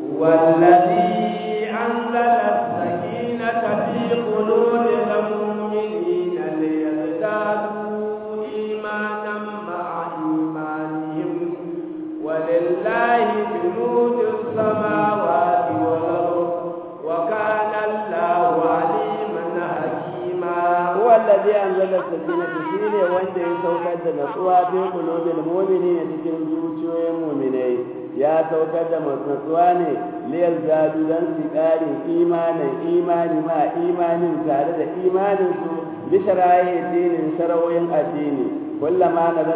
S1: wallazi anzala as-sakinata fi qulubil mu'minina liyazdadu imanan ma'a imanihim walillahi junudus samawati wal ardh wa kana Allahu aliman hakima.
S2: الذي أنزل السكينة شيني وانت يسوكد نصوى في قلوب المؤمنين تكن زوجوا المؤمنين يا سوكد نصواني ليزدادوا ذن سكاري إيماني ما إيمان تارد إيمان سو بشرائع الدين شروين الدين كلما نزل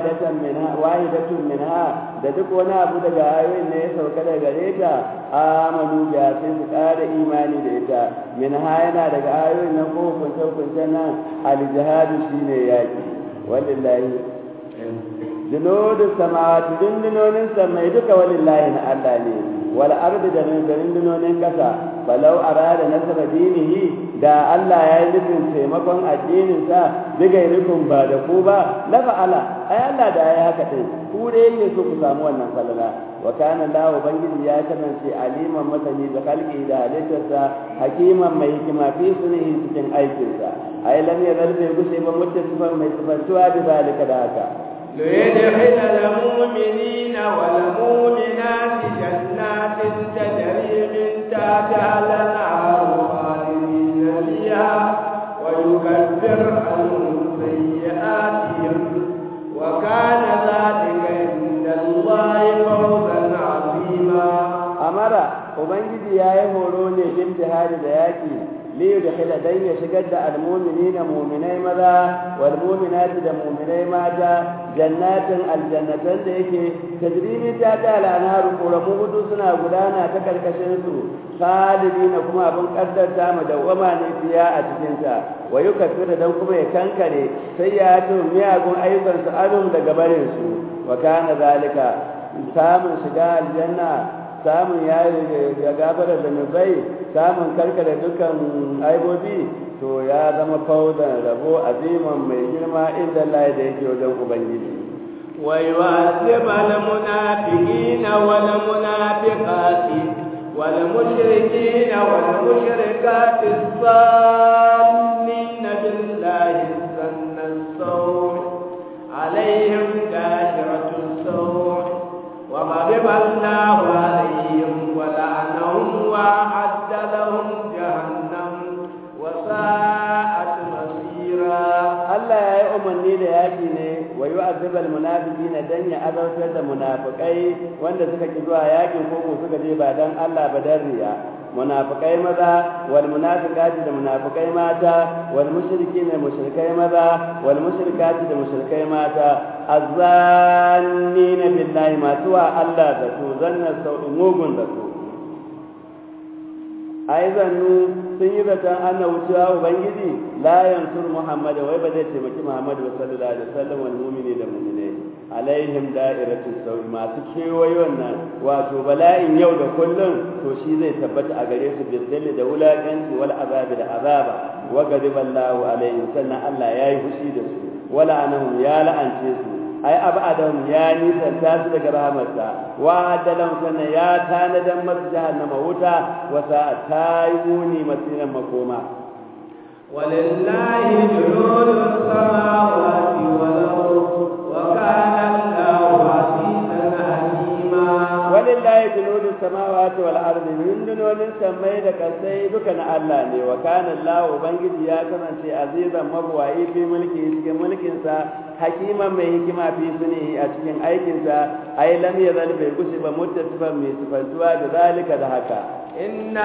S2: واحدة منها da duk wani abu daga ayoyin ne ya sauka daga gare amanu biya sai su ƙara imani da ita min ha yana daga ayoyin nan ko kunce nan al-jihadu shine yaki wallahi junudu samawati dundunonin samai duka wallahi na Allah ne wal ardi da dundunonin kasa falau arada nasara dinihi da Allah ya yi nufin taimakon addinin sa diga rukun ba da ku ba la fa'ala ai Allah da ya haka din ku dai yake so ku samu wannan falala wa kana Allah ubangiji ya kasance aliman masani da khalqi da halittarsa hakiman mai hikima fi sunihi cikin aikinsa ai lam yazal bi gushe ba muttasifan mai sifantuwa da zalika da haka
S1: ليدخل المؤمنين والمؤمنات جنات تجري من تحتها الأنهار خالدين فيها ويكفر عنهم سيئاتهم وكان ذلك عند الله فوزا عظيما. أمر ubangiji yayi horo ne bin jihadi da yaki liyudkhila dan ya shigar da almu'minina mu'minai maza wal mu'minati da mu'minai mata jannatin aljannatan da yake tajrimi ta da al'anharu quramu hudu suna gudana ta karkashin su khalidina kuma abin kaddarta mu dawama ne fiya a cikin ta wa yukaffiru dan kuma ya kankare sai ya to miyagun ayyukan su alum daga barin su wa kana zalika samun shiga aljanna samun ya gafara da nubai samun karkare dukkan aibobi to ya zama fauzan rabo aziman mai girma inda Allah da yake wajen ubangiji wa yu'adhib al-munafiqina wal munafiqati wal mushrikina wal mushrikati as-sannina billahi sanna as-saw alaihim da'iratu as-saw
S2: yu'adhib al-munafiqina dan ya azautar da munafikai wanda suka ki zuwa yakin ko suka je ba dan Allah ba dan riya munafikai maza wal munafiqati da munafikai mata wal mushrikina mushrikai maza wal mushrikati da mushrikai mata azzannina billahi ma tuwa Allah da su zanna sau mugun da su ai zannu sun yi zaton ana wucewa ubangiji la yansur muhammad wai ba zai taimaki muhammad sallallahu alaihi wasallam wal mu'mini da mu'mine alaihim da'iratus sawi masu kewayon nan wato bala'in yau da kullum to shi zai tabbata a gare su bizzalli da wulaƙanci wal azabi da azaba wa ghadiballahu alaihim sannan Allah yayi fushi da su wala anahum ya la'ance su ai abadahum ya nisanta su daga rahmarsa wa adalahum sannan ya tanadan masu jahannama wuta wa sa'atayuni masiran makoma
S1: walillahi junudus samawati wal ardi wa kana Allahu azizan hakima walillahi junudus samawati wal ardi rundunonin samai da kasai duka na Allah ne wa kana Allahu ubangiji ya kasance azizan mabwayi fi mulki cikin mulkin sa hakiman mai hikima fi suni a cikin aikinsa ai lam yazal bai gushi ba muttasifan mai sifantuwa da zalika da haka inna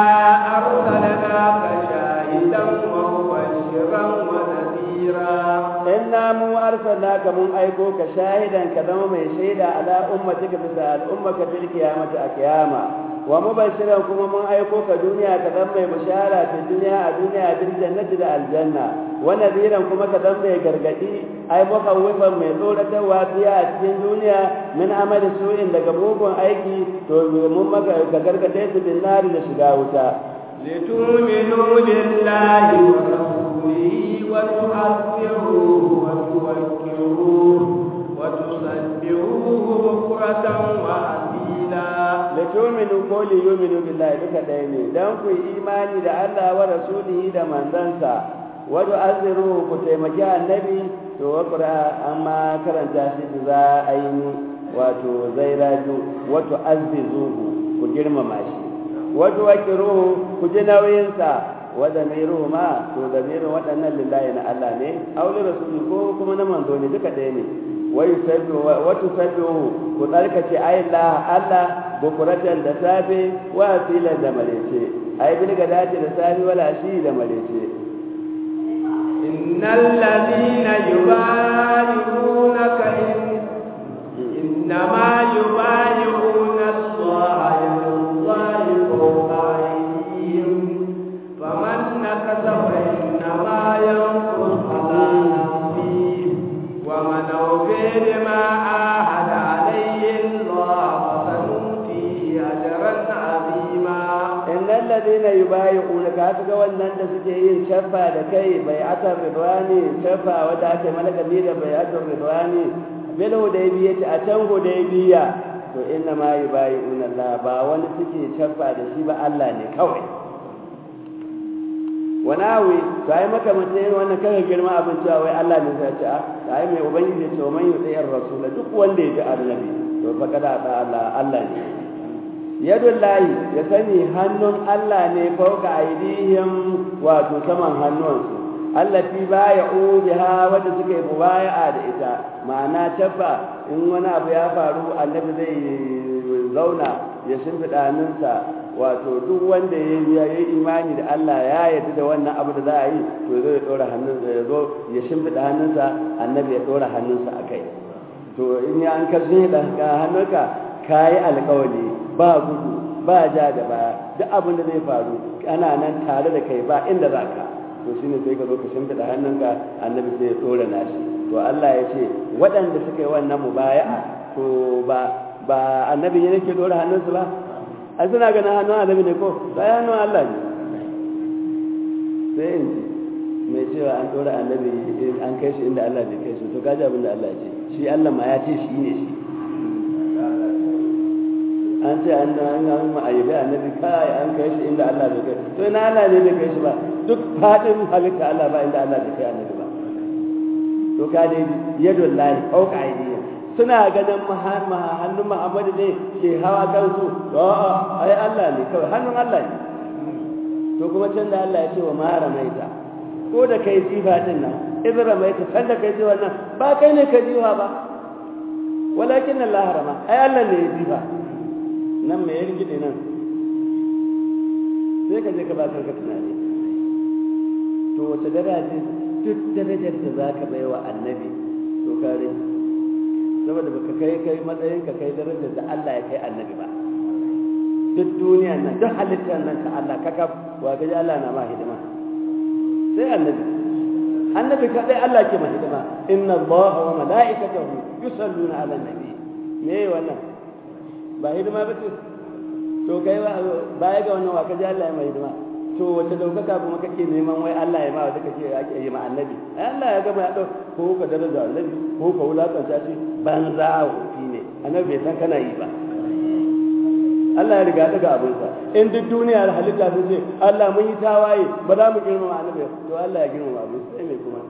S1: arsalnaka shahidan wa mubashiran wa nadhira inna mu arsalnaka mun aiko ka shahidan ka zama mai shaida ala ummatika bisa al'ummaka fil qiyamati a kiyama wa mubashiran kuma mun aiko ka duniya ka zama mai bishara ta duniya a duniya bil jannati da aljanna wa nadhiran kuma ka zama mai gargadi ai mukawwifan mai tsoratarwa fiya a cikin duniya min amali su'in daga mugun aiki to mun maka ka gargade su bin nari da shiga wuta litu'minu billahi wa rasulihi wa tu'azziruhu wa tuwakkiruhu wa tusabbihuhu bukratan wa asila litu'minu ko liyu'minu billahi duka ɗaya ne dan ku imani da Allah wa rasulihi da manzansa wato aziru ku taimaki annabi to wakura amma karanta shi za a yi wato zairaju wato azizuhu ku girmama shi wato wakiruhu ku ji nauyinsa wa damiruhu ma to damirin waɗannan lillahi na Allah ne auli rasuli ko kuma na manzo ne duka ɗaya ne wato sabbihu ku tsarkace ayyallah Allah bukuratan da safe wa filan da marece ai bil gadati da safe wala shi da marece إن الذين يبايعونك إنما يبايعون الله يد الله فوق أيديهم فمن نكث فإنما ينكث على نفسه ومن أوفي بما عاهد عليه الله فسنؤتيه أجرا عظيما إن الذين يبايعونك هذا wannan da suke yin shafa da kai bai'atar ridwani shafa wanda ake malaka bi da bai'atar ridwani bil hudaybiyya a can hudaybiya to inna ma yubayi'una Allah ba wani suke shafa da shi ba Allah ne kawai wanawi sai maka mutai wannan kaga girma abin cewa wai Allah ne zai ce sai mai ubangiji ce man yutayar rasul duk wanda ya ji annabi to fa kada Allah ne yadullahi ya sani hannun Allah ne fauka aidihim wato saman hannuwansu allati bai'u biha wanda suka yi mubaya'a da ita ma'ana tafa in wani abu ya faru annabi zai zauna ya shimfida hannunsa wato duk wanda ya yi imani da Allah ya yarda da wannan abu da za a yi to zai dora hannunsa ya zo ya shimfida hannunsa annabi ya dora hannunsa akai to in ya an karshe da hannunka kayi alƙawari ba gudu ba ja da baya duk abin da zai faru ana nan tare da kai ba inda za ka to shine sai ka zo ka shimfiɗa hannunka annabi sai ya tsora nashi to Allah ya ce waɗanda suka yi wannan mubaya'a to ba annabi ne yake dora hannunsu ba ai suna ganin hannun annabi ne ko sai hannun Allah ne sai in mai cewa an dora annabi an kai shi inda Allah bai kai shi to kaji abin da Allah ya ce shi Allah ma ya ce shi ne shi an ce an ma'ayyabi annabi kai an kai shi inda Allah bai kai to ina Allah ne bai kai shi ba duk fadin halitta Allah ba inda Allah bai kai annabi ba to ka dai yadul lahi fawqa aydihim suna ganin hannun Muhammadu ne ke hawa kansu a'a ai Allah ne kawai hannun Allah ne to kuma can da Allah ya ce wa ma ramaita
S2: ko da kai jifa din nan idra mai ta sanda kai jiwa nan ba kai ne ka jiwa ba walakin Allah harama ai Allah ne ya jifa nan me ya rigide nan sai ka je ka ba kanka tunani to wace daraja duk darajar da zaka bai wa annabi to kare saboda baka kai matsayin ka kai darajar da Allah ya kai annabi ba duk duniya nan duk halittar nan ta Allah kaka wa kaji Allah na ma hidima sai annabi kadai Allah ke ma hidima inna Allaha wa malaikatahu yusalluna ala nabi me wannan ba hidima ba ce to kai baya ga wannan wa kaji Allah ya ma hidima to wace daukaka kuma kake neman wai Allah ya ma wanda kake yake yi ma annabi Allah ya gama ya dau ko ka daraja annabi ko ka wulakanta shi banza wufi ne annabi bai san kana yi ba Allah ya riga daga abinsa in duk duniya halitta sun ce Allah mun yi tawaye ba za mu girmama annabi to Allah ya girmama abin sai mai kuma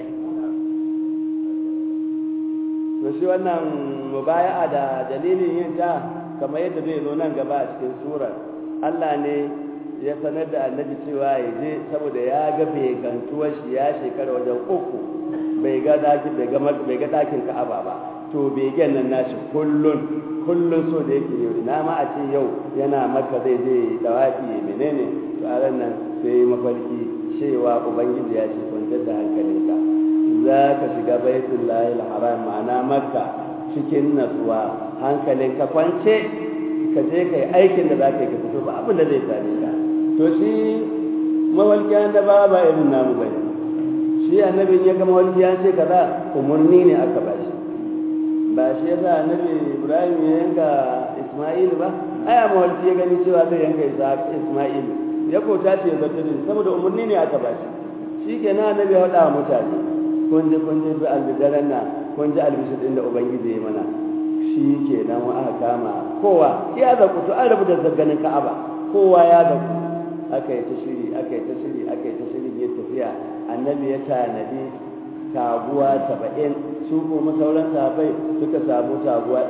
S2: to shi wannan mubaya'a da dalilin yin ta kamar yadda zai zo nan gaba a cikin surar Allah ne ya sanar da annabi cewa ya je saboda ya ga bai gantuwar shi ya shekara wajen 3 bai ga dakin Ka'aba ba to begen nan nashi kullun so da yake yau ina ma a ce yau yana maka zai je dawaki menene to a ran nan sai mafarki cewa ubangiji ya ce kwantar da hankalinka za ka shiga baitullahi alharam ma'ana makka cikin natsuwa hankalinka kwance ka je ka yi aikin da za ka yi ka fito ba abin da zai same ka to shi mawalki annaba ba irin namu bane shi annabin ya ga mawalki ya ce kaza umurni ne aka ba shi ba shi yasa annabi Ibrahim ya yanka Isma'il ba aya mawalki ya gani cewa zai yanka Isma'il ya kota ce ya zarta saboda umurni ne aka ba shi shikenan annabi ya hada mutane kun ji bi albidaran na kun ji albishir din da ubangiji ya mana shikenan wa aka kama kowa ya zaku to an rabu da zagganin Ka'aba kowa ya zaku aka yi ta shiri ne tafiya annabi ya tanadi taguwa 70 su kuma sauran sahabbai suka samu taguwa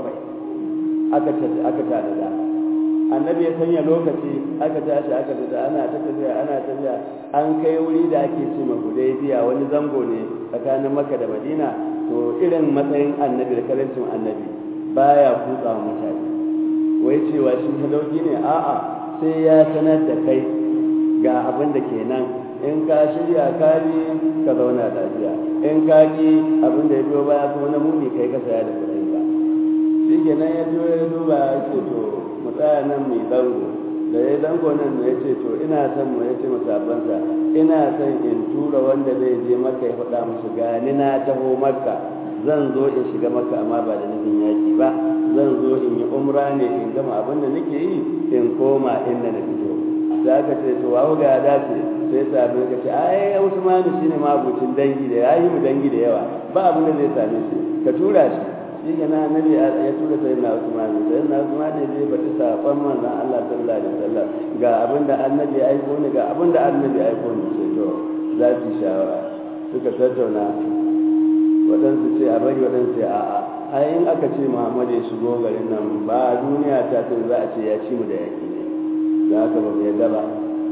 S2: 700 aka tanada annabi ya sanya lokaci aka tashi aka tada ana tafiya an kai wuri da ake ce ma Hudaybiya wani zango ne tsakanin Makka da Madina to irin matsayin annabi da karancin annabi baya kutsa mutane wai cewa shi talauci ne a'a sai ya sanar da kai ga abin da kenan in ka shirya kari ka zauna lafiya in ka ki abin da ya biyo baya kuma na muni kai ka saya da kuɗin ka shi kenan ya biyo ya duba ya ce to mu tsaya nan mai zango da ya zango nan ya ce to ina son mu ya ce musabansa ina son in tura wanda zai je maka ya faɗa musu gani na taho maka zan zo in shiga maka amma ba da nufin yaki ba zan zo in yi umra ne in gama abin da nake yi in koma inda na fito da aka ce to wahu ga dace sai sabi ka ce ai Usman shine mabucin dangi da yayi mu dangi da yawa ba abin da zai same shi ka tura shi shi ga annabi ya tura sai na Usman ne zai bata sakon manzon Allah sallallahu alaihi wasallam ga abin da annabi ya aiko ni ga abin da annabi ya aiko ni sai to za su shawara suka tattauna waɗansu ce a bari waɗansu ce a'a ai in aka ce Muhammad ya shigo garin nan ba duniya ta ce za a ce ya ci mu da yaki ne da haka ba mu yadda ba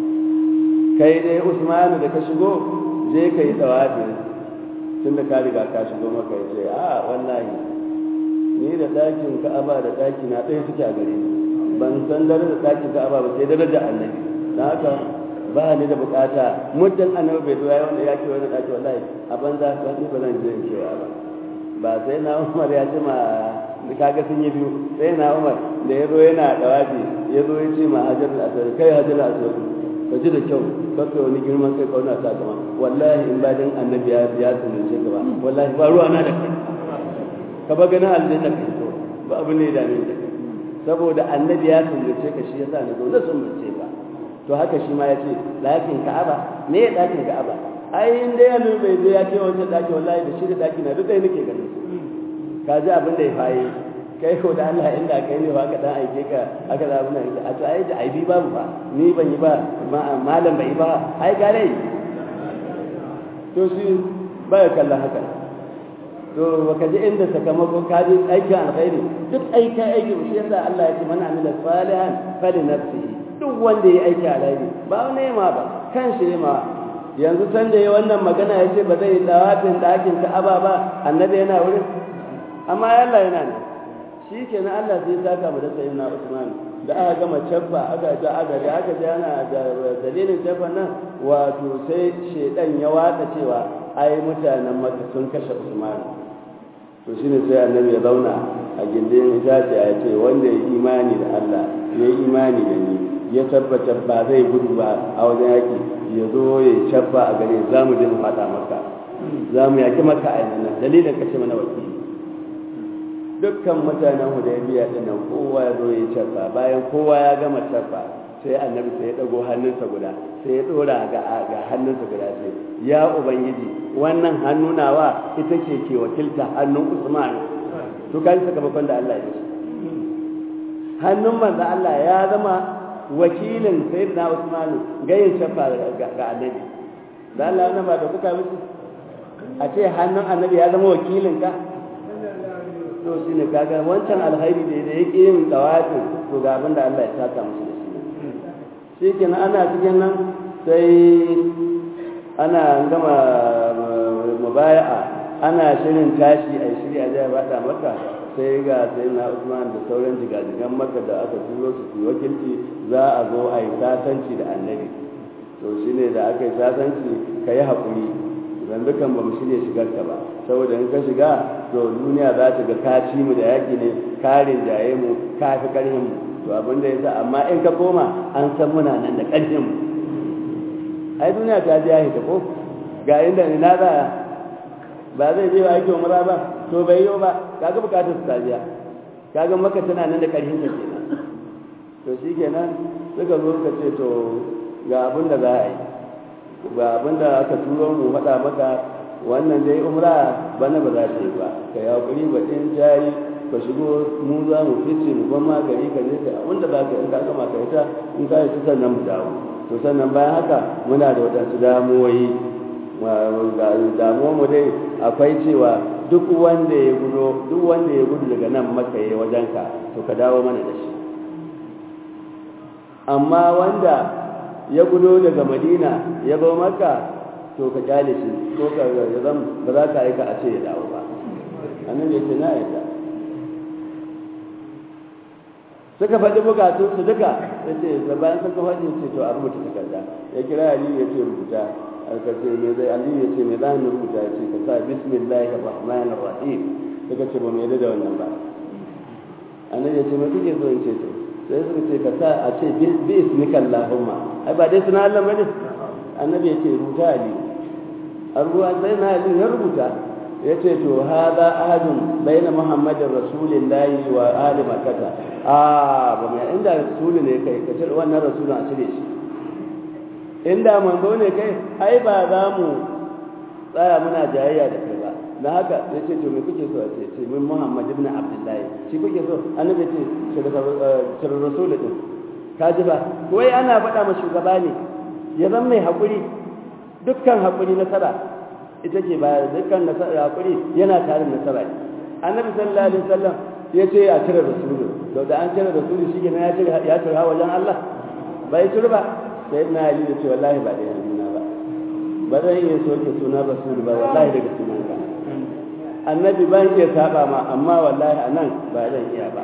S2: kai dai Usmanu da ka shigo je ka yi tsawafi tun da ka riga ka shigo maka ya ce a wallahi ni da ɗakin Ka'aba da ɗaki na ɗaya suke a gare ni ban san darajar ɗakin Ka'aba ba sai darajar annabi da haka ba ni da bukata muddin annabi bai zuwa wanda ya ke wani ɗaki wallahi a banza ka ni ba zan je in cewa ba sai na Umar ya ce ma kaga sun yi biyu sai na Umar da ya zo yana dawafi ya zo ya ce ma Hajar al-Aswad kai Hajar al-Aswad ka ji da kyau kakkai wani girman kai kauna ta gama wallahi in ba dan annabi ya tsince ka ba wallahi ba ruwa na da kai ka ba ganin aljanna kai to ba abu ne da ne saboda annabi ya tsince ka shi yasa na zo na tsince ka to haka shi ma ya ce ɗakin Ka'aba me ya ɗakin Ka'aba ai in dai annabi bai je ya ce wancan ɗaki wallahi da shi da ɗaki na duk dai nake ganin ka ji abin da ya faye kai ko da Allah inda kai ne ba ka dan aike ka aka da abin da a to ai da aibi babu ba ni ban yi ba malam bai ba ai gare to shi baya kallon haka to baka ji inda sakamako ka ji aikin alkhairi duk aiki shi yasa Allah ya ce man amila salihan fali nafsihi duk wanda ya aiki alkhairi ba wani ma ba kan shi ma yanzu san da ya wannan magana ya ce ba zai yi dawafin ɗakin Ka'aba ba annabi yana wurin amma Allah yana ne shi kenan Allah sai ya saka mu da sayyidina Usman da aka gama cabba aka ji ana da dalilin cabba nan wato sai shedan ya watsa cewa ai mutanen Makka sun kashe Usman to shine sai annabi ya zauna a gindin itace ya ce wanda ya imani da Allah ya yi imani da ni ya tabbatar ba zai gudu ba a wajen yaki ya zo ya cabba a gare za mu je mu faɗa maka za mu yaki maka a nan dalilin kashe mana wakili dukkan mutanen Hudaybiya din nan kowa ya zo ya cabba bayan kowa ya gama cabba sai annabi sai ya dago hannunsa guda sai ya dora ga hannunsa guda sai ya ubangiji wannan hannu nawa ita ke wakilta hannun Usman to kai sakamakon da Allah ya yi hannun manzo Allah ya zama wakilin sayyidina Usman gayin shafa ga annabi da Allah na ba da kuka musu a ce hannun annabi ya zama wakilin ka to shine kaga wancan alhairi da yake yin tawafi to ga abin da Allah ya saka musu da shi shikenan ana cikin nan sai ana gama mubaya'a ana shirin tashi a shirya da bada maka sai ga sayyidina Usman da sauran jigajigan maka da aka turo su wakilci za a zo a yi sasanci da annabi to shine da aka yi sasanci ka yi haƙuri idan dukan ba mu shirya shigar ka ba saboda in ka shiga to duniya za ta ga ka ci mu da yaƙi ne ka rinjaye mu ka fi ƙarfin mu to abin da ya sa amma in ka koma an san muna nan da ƙarfin mu ai duniya ta ji yahi ta ko ga inda ni na za ba zai je ba aiki umara ba to bai yi ba kaga bukatar su tajiya kaga maka tana nan da ƙarfin ta kenan to shi kenan suka zo suka ce to ga abin da za a yi ga abin da aka turo mu faɗa maka wannan dai umra bana ba za ta yi ba ka yi hakuri ba ɗin jari ka shigo mu za mu fice mu ban magari ka je ka abin da za ka yi ka gama ka yi ta in ka yi ta sannan mu dawo to sannan bayan haka muna da waɗansu damuwoyi damuwa mu dai akwai cewa duk wanda ya gudu daga nan maka ya wajenka to ka dawo mana da shi amma wanda ya gudo daga madina ya zo maka to ka kyale shi ko ka zan ba za ka aika a ce ya dawo ba annabi ya ce na aika suka faɗi bukatun su duka ya ce da bayan suka faɗi ce to a rubuta takarda ya kira ali ya ce rubuta aka ce me zai ali ya ce me za mu rubuta ya ce ka sa bismillahir rahmanir rahim suka ce ba mu yarda da wannan ba annabi ya ce me kike so in ce to sai suka ce ka sa a ce bi ismika allahumma ai ba dai suna Allah bane annabi ya ce rubuta ali arwa sai na ali ya rubuta ya ce to hada ahadun baina muhammadin rasulillahi wa ali makkah ba mai inda rasuli ne kai ka cire wannan rasulun a cire shi inda manzo ne kai ai ba za mu tsaya muna jayayya da kai ba dan haka ya ce to me kuke so a ce min muhammad ibn abdullahi shi kuke so annabi ce cire rasul din kaji ba wai ana faɗa ma shugaba ne ya zama mai haƙuri dukkan haƙuri nasara ita ce ba dukkan nasara haƙuri yana tare da nasara annabi sallallahu alaihi wasallam ya ce a cire rasulu da an cire rasulu shi ne ya cire wajen Allah bai cire ba sai na ali da ce wallahi ba da yana ba ba zan iya soke sunan rasulu ba wallahi daga sunan ka annabi ban iya saba ma amma wallahi anan ba zan iya ba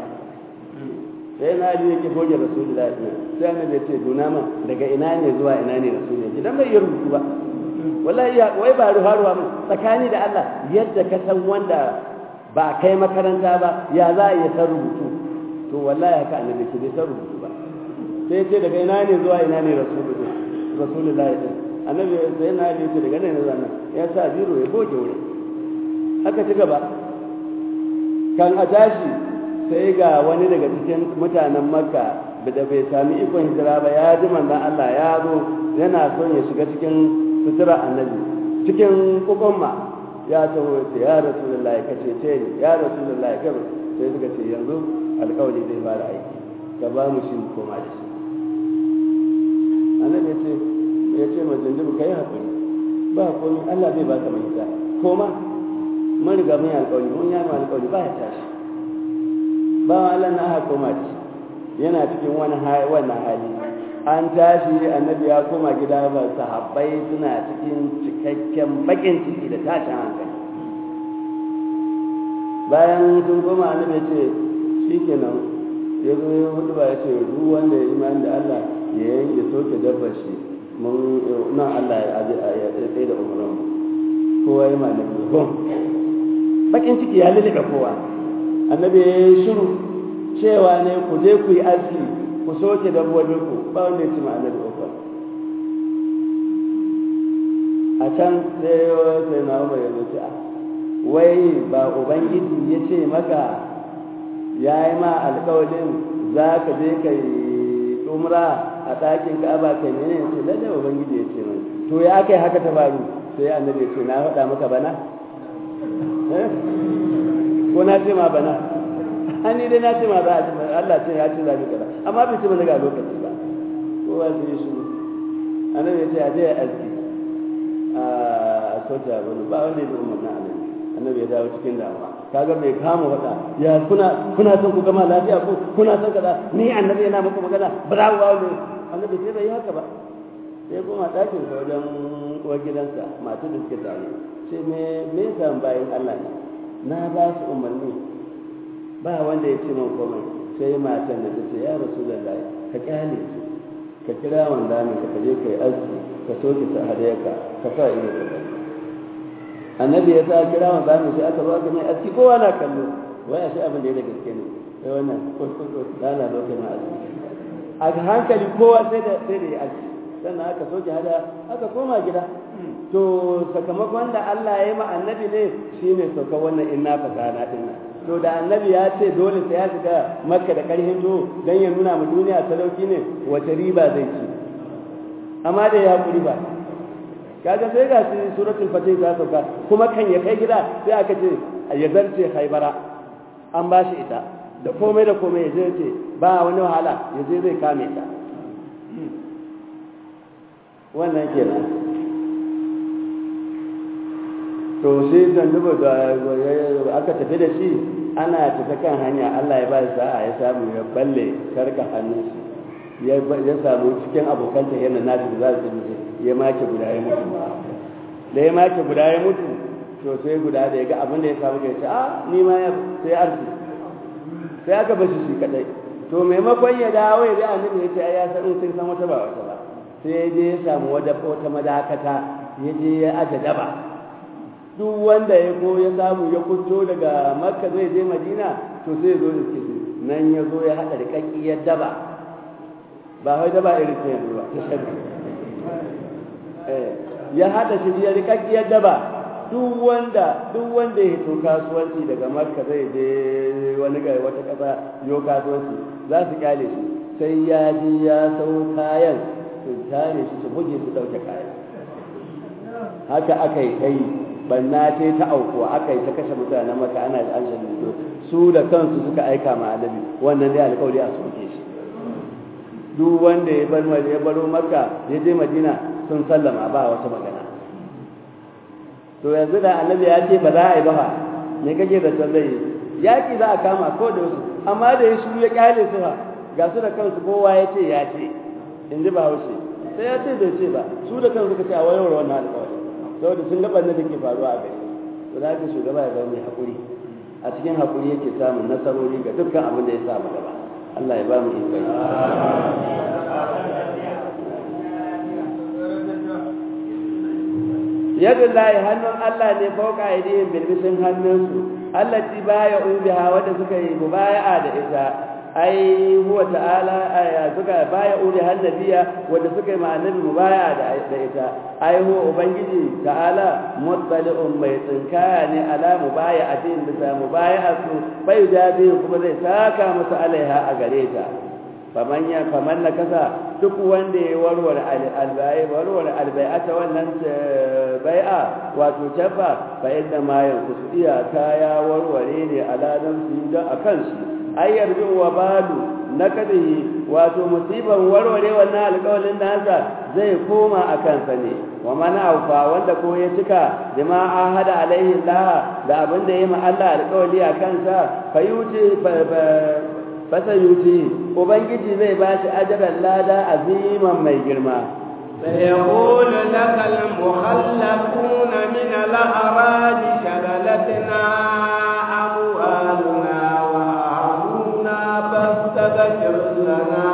S2: sai na ali yake goge rasulullahi sai annabi ya ce duna ma daga ina ne zuwa ina ne rasulullahi idan bai iya rubutu ba wallahi wai ba ruwa mun tsakani da Allah yadda ka san wanda ba kai makaranta ba ya za a yi ta rubutu to wallahi haka annabi ce bai ta rubutu ba sai ce daga ina ne zuwa ina ne rasulullahi din annabi sai na yi ce daga nan zuwa nan ya sa biro ya goge wurin haka ci gaba kan a tashi sai ga wani daga cikin mutanen makka da bai sami ikon hijira ba ya ji manzon Allah ya zo yana son ya shiga cikin sutura annabi cikin kokomma ya taho ce ya rasulullahi ka cece ni ya rasulullahi ka sai suka ce yanzu alƙawari zai fara aiki ka ba mu shi koma da shi annabi ya ce ma jinjibu kai hakuri ba komai Allah zai baka mahita koma mun riga mun yi alƙawari mun yi alƙawari ba ya tashi ba Allah na haka koma da shi yana cikin wannan hali an tashi annabi ya koma gida ba sahabbai suna cikin cikakken bakin ciki da tashin hankali bayan sun koma annabi ce shikenan ya zo ya hudu ba ya ce duk wanda ya imani da Allah ya yanke soke dabbar shi mun nan Allah ya tsaye da umarnin kowa ya malami ko bakin ciki ya lulluɓe kowa annabi ya yi shiru cewa ne ku je ku yi aski ku soke dabbobin ku ba wanda ya ci ma annabi uku a can sai na umar ya zo wai ba ubangiji ya ce maka ya yi ma alƙawarin za ka je ka yi umra a ɗakin ka'aba kai ne ya ce lalle ubangiji ya ce mai to ya kai haka ta faru sai annabi ya ce na faɗa maka bana ko na ce ma bana hannu dai na ce ma za a Allah ce ya ce za ka kaza amma bai ce ba daga lokaci ba kowa sai ya shiru annabi ya ce a je ya aski a soja wani ba wanda ya bi umarnin annabi ya dawo cikin damuwa kaga bai kama wada ya kuna son ku gama lafiya ko kuna son kaza ni annabi yana muku magana ba za ku ba wani annabi sai bai haka ba sai kuma ɗakin sa wajen uwar gidansa masu da suke tare sai me san bayan Allah ne na ba su umarni ba wanda ya ce min komai sai matan da ta ce ya rasulullahi ka kyale su ka kira wanda ne ka je kai aski ka soke ta hadayaka ka sa ido ka kai annabi ya sa kira wanda ne sai aka zo aka mai aski kowa na kallo wai a shi abin da ya da gaske ne sai wannan ko dana lokacin aski a hankali kowa sai da ya aski sannan aka soke hada aka koma gida to sakamakon da Allah ya yi ma annabi ne shine sauka wannan inna fasana din nan to da annabi ya ce dole sai ya shiga makka da karhin to dan ya nuna mu duniya talauki ne wace riba zai ci amma da ya hakuri ba kaga sai ga suratul fatih ta sauka kuma kan ya kai gida sai aka ce ya zarce haibara an ba shi ita da komai da komai ya je ce ba wani wahala ya je zai kame ta wannan kenan to shi zanduba da aka tafi da shi ana tafi kan hanya Allah ya ba shi sa'a ya samu ya balle karka hannun shi ya samu cikin abokan ta yana nasu da za su tafi ya make guda ya mutu da ya make guda ya mutu to sai guda da ya ga abin da ya samu ya ce ni ma ya sai arzi sai aka bashi shi kadai to maimakon ya dawo ya ga annabi ya ce ya san sun san wata ba wata ba sai ya je ya samu wata madakata ya je ya aje daba duk wanda ya ko ya samu ya fito daga makka zai je madina to sai ya zo da ke nan ya zo ya haɗa da kakkiyar daba ba wai daba irin ta yanzu ba ta shaɗi ya haɗa shi ya rikakkiyar daba duk wanda ya to kasuwanci daga makka zai je wani gari wata ƙasa yo kasuwanci za su kyale shi sai ya je ya sau kayan su tare shi su buge su ɗauke kayan haka aka yi kai banna ce ta aukuwa aka yi ta kashe mutane maka ana da an shaɗu su da kansu suka aika ma annabi wannan dai alƙawari a soke shi duk wanda ya baro maka ya je madina sun sallama ba wata magana to yanzu da annabi ya ce ba za a yi ba me kake da can zai yaƙi za a kama ko da wasu amma da ya shiru ya kyale su ga su da kansu kowa ya ce ya ce in ji ba haushe sai ya ce bai ce ba su da kansu suka ce a wayar wannan alƙawari saboda sun ga ɓanna da ke faruwa a gari to za ka shugaba ya zama mai haƙuri a cikin haƙuri yake samun nasarori ga dukkan abin da ya samu gaba Allah ya ba mu ikon yadda layi hannun Allah ne fauka aidihim bilbishin hannunsu allati baya ubiha wanda suka yi mubaya'a da ita ai huwa ta'ala suka baya uri hannabiya wanda suka yi ma'anabi mubaya'a da ita ai huwa ubangiji ta'ala muttali'un mai tsinkaya ne ala mubaya'atin bisa mubaya'atu bai jabi kuma zai saka musu alaiha a gare ta faman na kasa duk wanda ya warware albai'ata wannan bai'a wato tabba fa inda ma yankusu iyaka ya warware ne aladan su da akan shi ayyar bin wa balu na kadihi wato musiban warware wannan alƙawalin nasa zai koma a kansa ne wa mana aufa wanda ko ya cika bima ahada alaihi Allah da abin da yayi ma Allah alƙawali a kansa fayuti fasayuti ubangiji zai ba shi ajran lada aziman mai girma
S1: سيقول لك المخلفون من الأعراب شغلتنا أموالنا وأهلنا فاستغفر لنا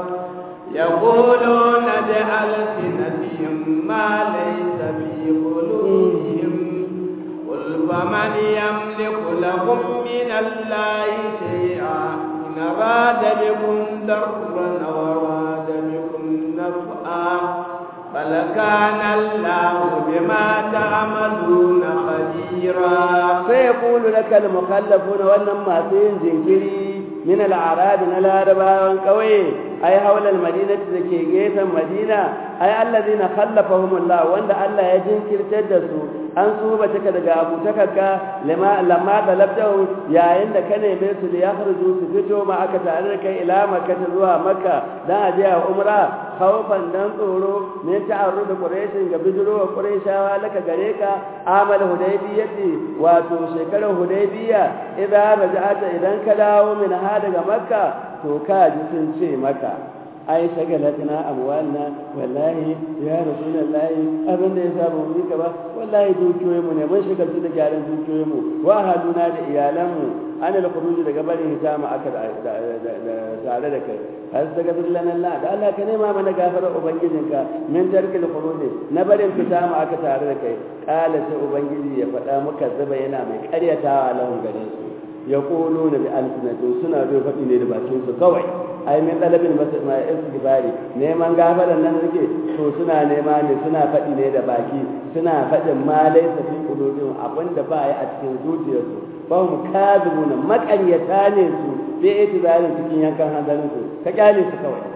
S1: يقولون بألسنتهم ما ليس في قلوبهم قل فمن يملك لكم من الله شيئا إن أراد بكم ضرا وأراد بكم نفعا بل كان الله بما تعملون خبيرا
S2: سيقول لك المخلفون وانما جنكري من الأعراب العربان قوي أي حول المدينة ذكي جيفا مدينة أي الذين خلفهم الله وأن الله يجنكر تدسوا an subataka daga abutakaka lamma talabtahu yayin da kane mai su da ya kharju su fito ma aka tare da kai ila makka zuwa makka dan aje a umra khawfan dan tsoro ne ta'arrud quraish ga bijiro wa quraishawa laka gare ka amal hudaybiyati wato shekarar hudaybiya idan raja'ata idan ka dawo min ha daga makka to ka ji sun ce maka ai shagalatina amwalna wallahi ya rasulullahi abin da ya saba mu ka ba wallahi dukiyoyin mu ne mun shiga su da gyaran dukiyoyin mu wa haluna da iyalan mu ana da khuruji daga barin hitama aka tare da kai har daga billahi Allah da Allah ka nema mana gafara ubangijinka min tarkil khuruji na barin hitama aka tare da kai kala sai ubangiji ya faɗa muka zuba yana mai ƙaryatawa lahun gare su yaquluna bi alsinatin suna bai faɗi ne da bakin su kawai ai min talabin ma istighfari neman gafaran nan nake to suna nema ne suna faɗi ne da baki suna faɗin ma laysa fi qulubihim abinda ba ya a cikin zuciyarsu ba mu kadibuna makanyata ne su bi itibarin cikin yankan hanzarin su ka kyale su kawai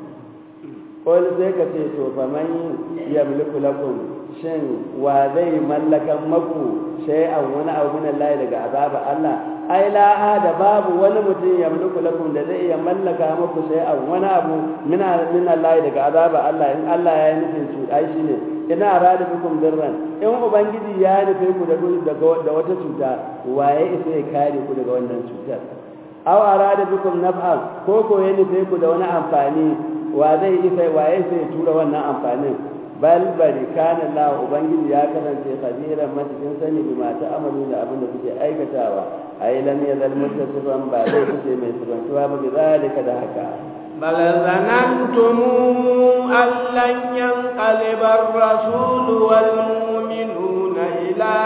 S2: ko sai ka ce to fa man yamliku lakum shin wa zai mallakan maku shay'an wani abu min Allah daga azaba Allah ai la da babu wani mutum ya mulku lakum da zai iya mallaka muku shay'an wani abu min Allah daga azaba Allah in Allah ya yi nufin su ai shine ina arada bikum dirran in ubangiji ya nufe ku da wata cuta waye isa ya kare ku daga wannan cutar aw arada bikum naf'an ko ko ya nufe ku da wani amfani wa zai isa waye sai ya tura wannan amfanin bal bari kana Allah ubangiji ya kasance khabiran matakin sani bi ma ta'amalu da abin da kuke aikatawa ai lam yazal muttasifan ba zai kuce mai sabantuwa ba bi zalika da haka
S1: bal zanantum an lan yanqaliba ar-rasul wal mu'minuna ila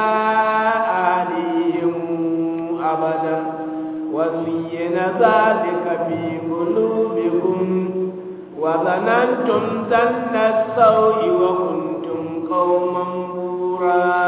S1: alihim abadan wa zuyyina zalika fi qulubikum وظننتم ظن السوء وكنتم قوما بورا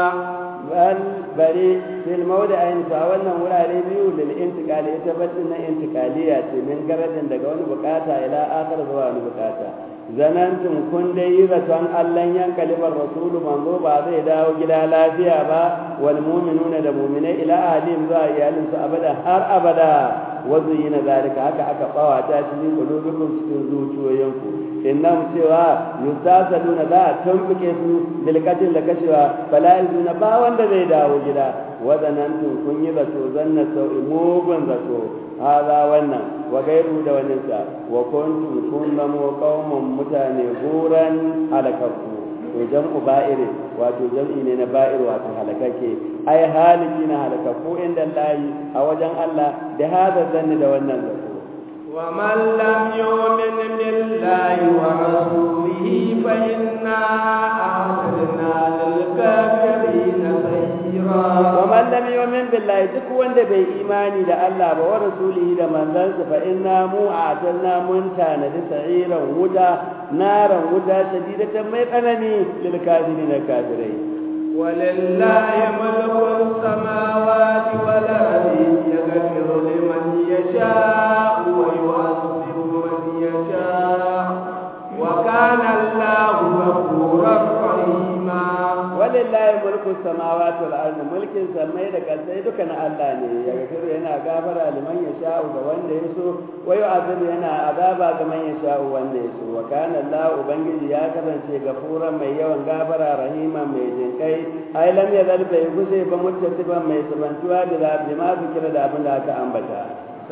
S2: بل في الموضعين فأولنا وراري بيو للانتقال يتبدلنا انتقالية من قرد daga wani bukata ila akhir zuwa wani bukata zanantum kun dai zaton Allah yankalibar rasulu manzo ba zai dawo gida lafiya ba wal mu'minuna da mu'minai ila ahlihim zuwa iyalinsu abada har abada wazuyina zalika haka aka bawata shi ne kulubukum cikin zuciyoyinku innam cewa yusasaluna za a tumbuke su bilkatin da kashewa bala'izuna ba wanda zai dawo gida wadanantun kun yi zato zanna sau'i mugun zato haza wannan wa gairu da waninsa wa kuntum kun zamo qauman mutane buran halakakku to jam'u ba'ir wato jam'i ne na ba'ir wato halakake ai haliki na halakakku inda Allah a wajen Allah da hada zanni da wannan zato
S1: ومن لم يؤمن بالله ورسوله فإنا أعتدنا للكافرين سعيرا
S2: ومن لم يؤمن بالله duk wanda bai imani da Allah ba wa rasulihi da manzansa fa inna mu a'tadna muntana da sa'iran wuta naran wuta shadidatan mai tsanani lil kafirin kafirai
S1: ولله ملك السماوات والأرض يغفر لمن يشاء ويعذب من يشاء وكان الله غفورا رحيما
S2: ولله ملك السماوات والأرض ملك سمي da kasai dukan Allah ne ya gafiru yana gafara liman yasha'u ga wanda yaso wa yu'adhibu yana azaba ga man yasha'u wanda yaso wa kana Allah ubangiji ya kasance gafuran mai yawan gafara rahima mai jinkai ai lam yazal bai guse ba muttasiban mai sabantuwa da zabi ma zikira da abin da aka ambata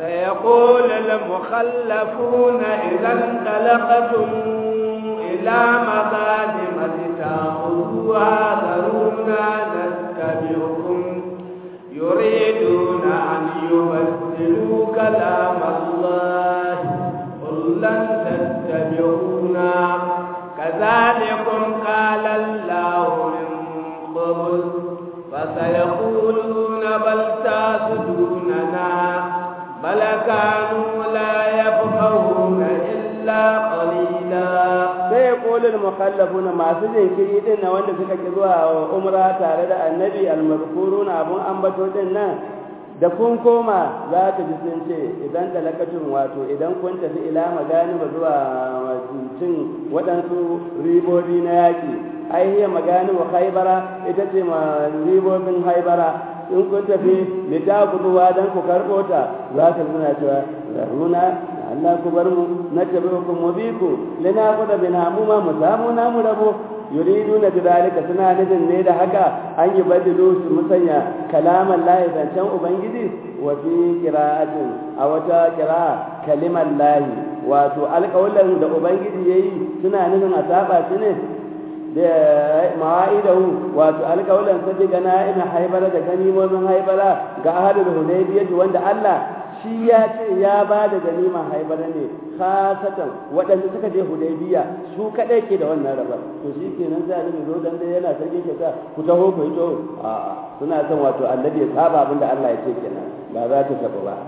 S1: سيقول المخلفون إذا انطلقتم إلى مغانم لتأخذوها ذرونا نتبعكم يريدون أن يبدلوا كلام الله قل لن تتبعونا كذلكم قال الله من قبل فسيقولون بل تحسدوننا بل كانوا لا يفقهون إلا قليلا.
S2: سيقول المخلفون ما سجن كريدنا وأن سكك zuwa umra tare da annabi almazkurun abun ambato din nan da kun koma za ka ji sun ce idan talakatun wato idan kun tafi ila magani ba zuwa cin waɗansu ribobi na yaƙi ai hiya magani wa haibara ita ce ma ribobin haibara in kun tafi litakutuwa don ku karɓo ta za ka suna cewa zaruna Allah ku bar mu na tabi ku mu bi ku lina ku da bina mu ma mu samu namu rabo yuriduna bidalika suna nufin ne da haka an yi badilu su musanya kalaman lahi zancen ubangiji wa fi qira'atin a wata qira'a kaliman lahi wato alƙawalan da ubangiji yayi suna nufin a saba shi ne da mawa'idahu wato alƙawalan sadiqa na'ina haibara da ganimomin haibara ga ahlul hudaybiyah wanda Allah shi ya ce ya ba da ganima haibara ne khasatan waɗanda suka je hudaybiya su kaɗai ke da wannan rabar to shi kenan sai annabi zo dan dai yana sarki ke sa ku taho ku yi to a'a suna son wato annabi ya saba abinda Allah ya ce kenan ba za ta tabu ba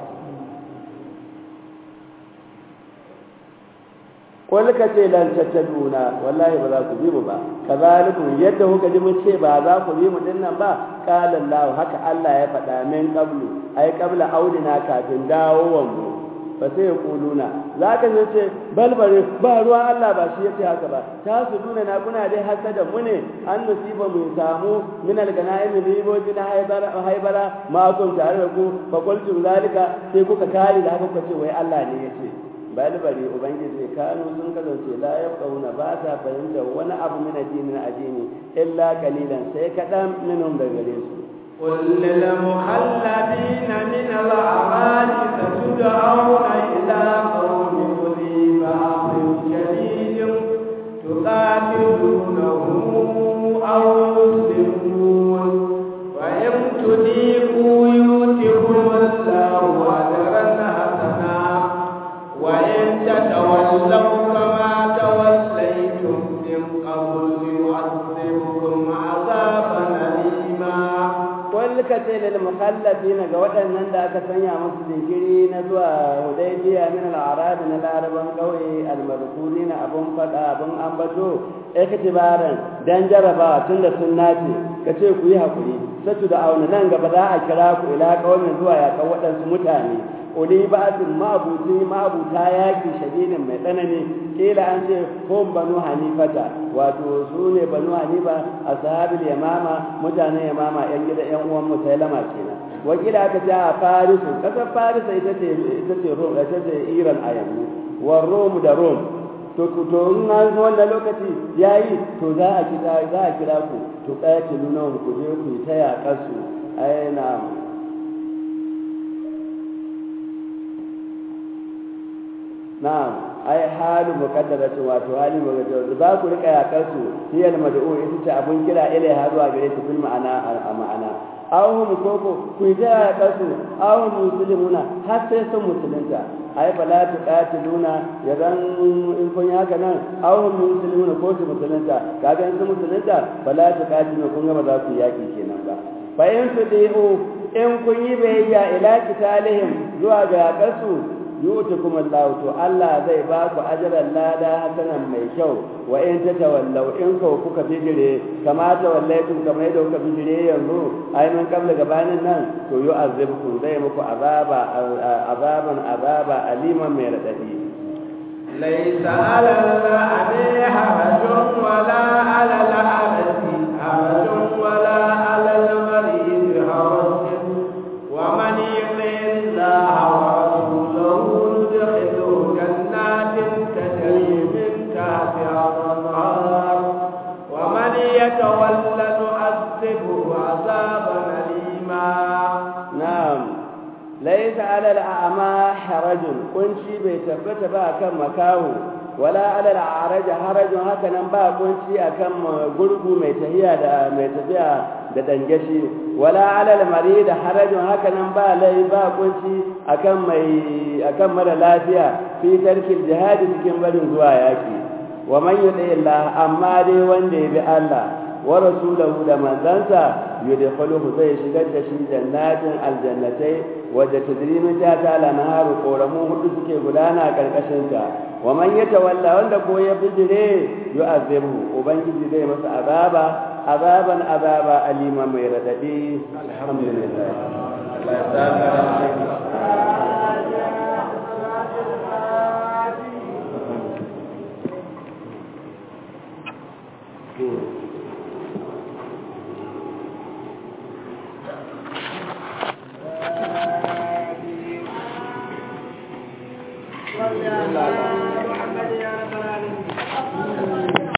S2: qul ka ce lan tattaduna wallahi ba za ku bi mu ba kazalikum yadda kuka ji mun ce ba za ku bi mu dinnan ba qala Allah haka Allah ya faɗa min qablu ai qabla audina kafin dawowan mu fa sai yaquluna zaka ce balbare ba ruwan Allah ba shi yace haka ba ta su duna na kuna dai hasada mu ne an nasiba mu samu min al-ganaim riboji na haibara ma kun tare da ku fa qultu zalika sai kuka kare da haka kuka ce wai Allah ne yace balbari ubangiji kanu sun kasance la yaqawna ba ta fahimta wani abu min addinin addini illa qalilan sai kadan minhum da gare su
S1: qul lil mukhallabina min al-a'mal satud'auna ila qawmin uli ba'dhin shadidin tuqatilunahum aw yuslimun wa in tudiku yutikum Allahu ajran hasana وإن تتولوا كما توليتم من قبل يعذبكم عذابا أليما.
S2: قل كتل المخلفين قوة من ذاك سنيا مسجري نزوى هديبية من الأعراب من العرب قوي المذكورين أبن فتا أبن أنبتو اختبارا دنجربا تند سناتي كتل كويها كوي ستدعون ننقى بداء كراكو إلى قوم زوى يا قوة سمتاني uli ba'atin ma'abuta yaki shadidin mai tsanani kila an ce hum banu hanifata wato su ne banu hanifa ashabul yamama mutanen yamama yan gida yan uwan musailama kenan wakila aka ce a farisu kasar farisa ita ce rom ita ce iran a yanzu wa rom da rom to in an wannan lokaci yayi to za a kira ku to qatiluna ku je ku ta yaƙar su ayna na'am ai halu muqaddaratu wato hali muqaddaratu za ku rika yakar su hiyal mad'u ita ce abun kira ilaiha zuwa gare su fil ma'ana awhum koko ku da yakar su awhum muslimuna har sai sun musulunta ai fala tuqatiluna yadan in kun haka nan awhum muslimuna ko su musulunta kaga in sun musulunta fala tuqatiluna kun ga ba za ku yaki kenan ba fa in tudiu in kun yi bayya ila kitalihim zuwa ga yakar su yutukum Allah to Allah zai ba ku ajran lada hasanan mai kyau wa in tatawallaw in kuka bijire kama tawallaytum kama yadda kuka bijire yanzu ai man kabla gabanin nan to yu'azzibukum zai muku azaba aliman mai radadi
S1: laysa 'ala al-a'ma harajun wala 'ala al-'abdi harajun wala 'ala al-marid harajun wa man yuti Allah يتولى نعذبه عذابا أليما.
S2: نعم ليس على الأعمى kunci bai tabbata ba akan makahu wala alal araj harajun haka nan ba kunci akan gurgu mai tafiya da dangashi wala alal marid harajun haka nan ba kunci akan mara lafiya fi tarkil jihad cikin barin zuwa yaki wa man yuti Allah amma dai wanda ya bi Allah wa rasulahu da manzansa yudkhiluhu zai shigar da shi jannatin aljannatai wadda tadrimin ta ta'ala naharu koramu hudu suke gudana karkashin ta wa man yatawalla wanda ko ya bijire yu'azibu ubangiji zai masa azaba alima mai radadi alhamdulillah Allah